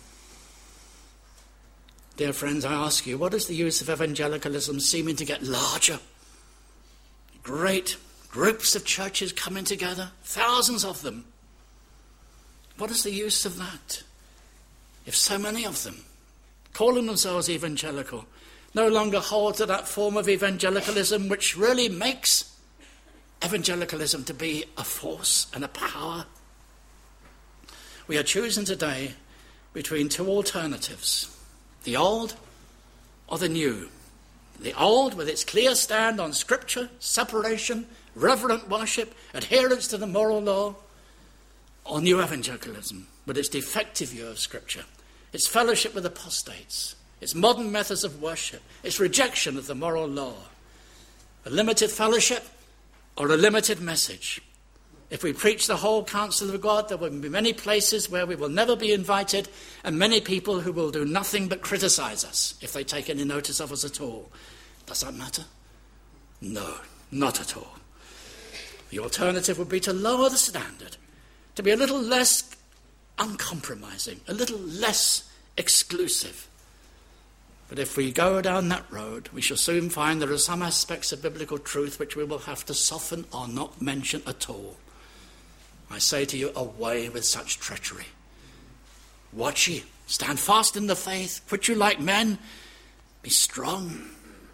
Dear friends, I ask you, what is the use of evangelicalism seeming to get larger? Great groups of churches coming together, thousands of them. What is the use of that? If so many of them, calling themselves evangelical, no longer hold to that form of evangelicalism which really makes evangelicalism to be a force and a power. We are choosing today between two alternatives, the old or the new. The old with its clear stand on scripture, separation, reverent worship, adherence to the moral law, or new evangelicalism with its defective view of scripture, its fellowship with apostates, its modern methods of worship, its rejection of the moral law. A limited fellowship or a limited message. If we preach the whole counsel of God, there will be many places where we will never be invited and many people who will do nothing but criticize us if they take any notice of us at all. Does that matter? No, not at all. The alternative would be to lower the standard, to be a little less uncompromising, a little less exclusive. But if we go down that road, we shall soon find there are some aspects of biblical truth which we will have to soften or not mention at all. I say to you, away with such treachery. Watch ye, stand fast in the faith, quit you like men, be strong.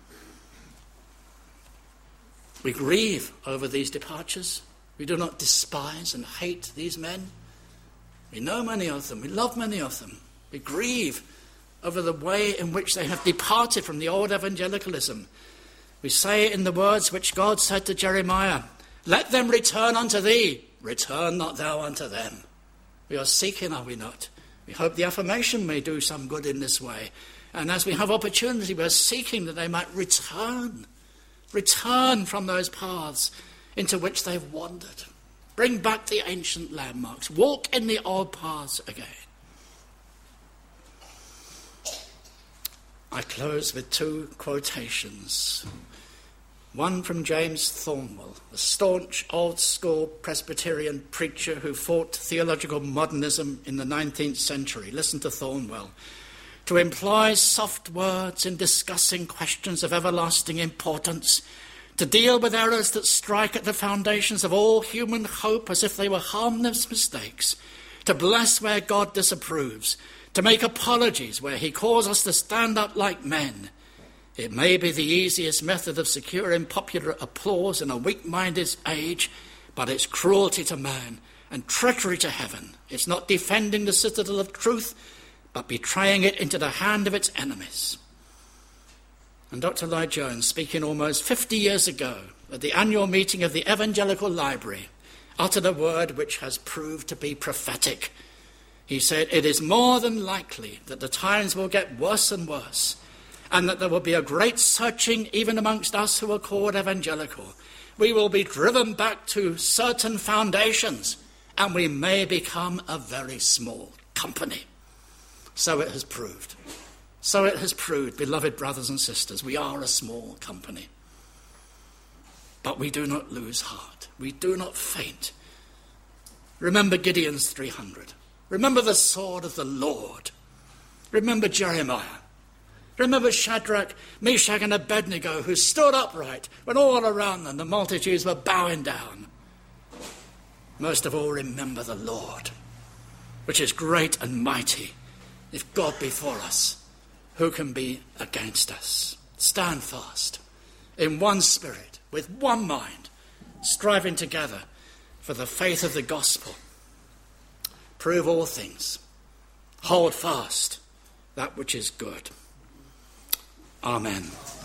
We grieve over these departures. We do not despise and hate these men. We know many of them. We love many of them. We grieve over the way in which they have departed from the old evangelicalism. We say in the words which God said to Jeremiah, let them return unto thee. Return not thou unto them. We are seeking, are we not? We hope the affirmation may do some good in this way. And as we have opportunity, we are seeking that they might return. Return from those paths into which they've wandered. Bring back the ancient landmarks. Walk in the old paths again. I close with two quotations. One from James Thornwell, a staunch old-school Presbyterian preacher who fought theological modernism in the nineteenth century. Listen to Thornwell. To employ soft words in discussing questions of everlasting importance, to deal with errors that strike at the foundations of all human hope as if they were harmless mistakes, to bless where God disapproves, to make apologies where he calls us to stand up like men. It may be the easiest method of securing popular applause in a weak-minded age, but it's cruelty to man and treachery to heaven. It's not defending the citadel of truth, but betraying it into the hand of its enemies. And Doctor Lloyd Jones, speaking almost fifty years ago at the annual meeting of the Evangelical Library, uttered a word which has proved to be prophetic. He said, it is more than likely that the times will get worse and worse, and that there will be a great searching even amongst us who are called evangelical. We will be driven back to certain foundations, and we may become a very small company. So it has proved. So it has proved, beloved brothers and sisters, we are a small company. But we do not lose heart. We do not faint. Remember Gideon's three hundred. Remember the sword of the Lord. Remember Jeremiah. Remember Shadrach, Meshach, and Abednego, who stood upright when all around them the multitudes were bowing down. Most of all, remember the Lord, which is great and mighty. If God be for us, who can be against us? Stand fast, in one spirit, with one mind, striving together for the faith of the gospel. Prove all things. Hold fast that which is good. Amen.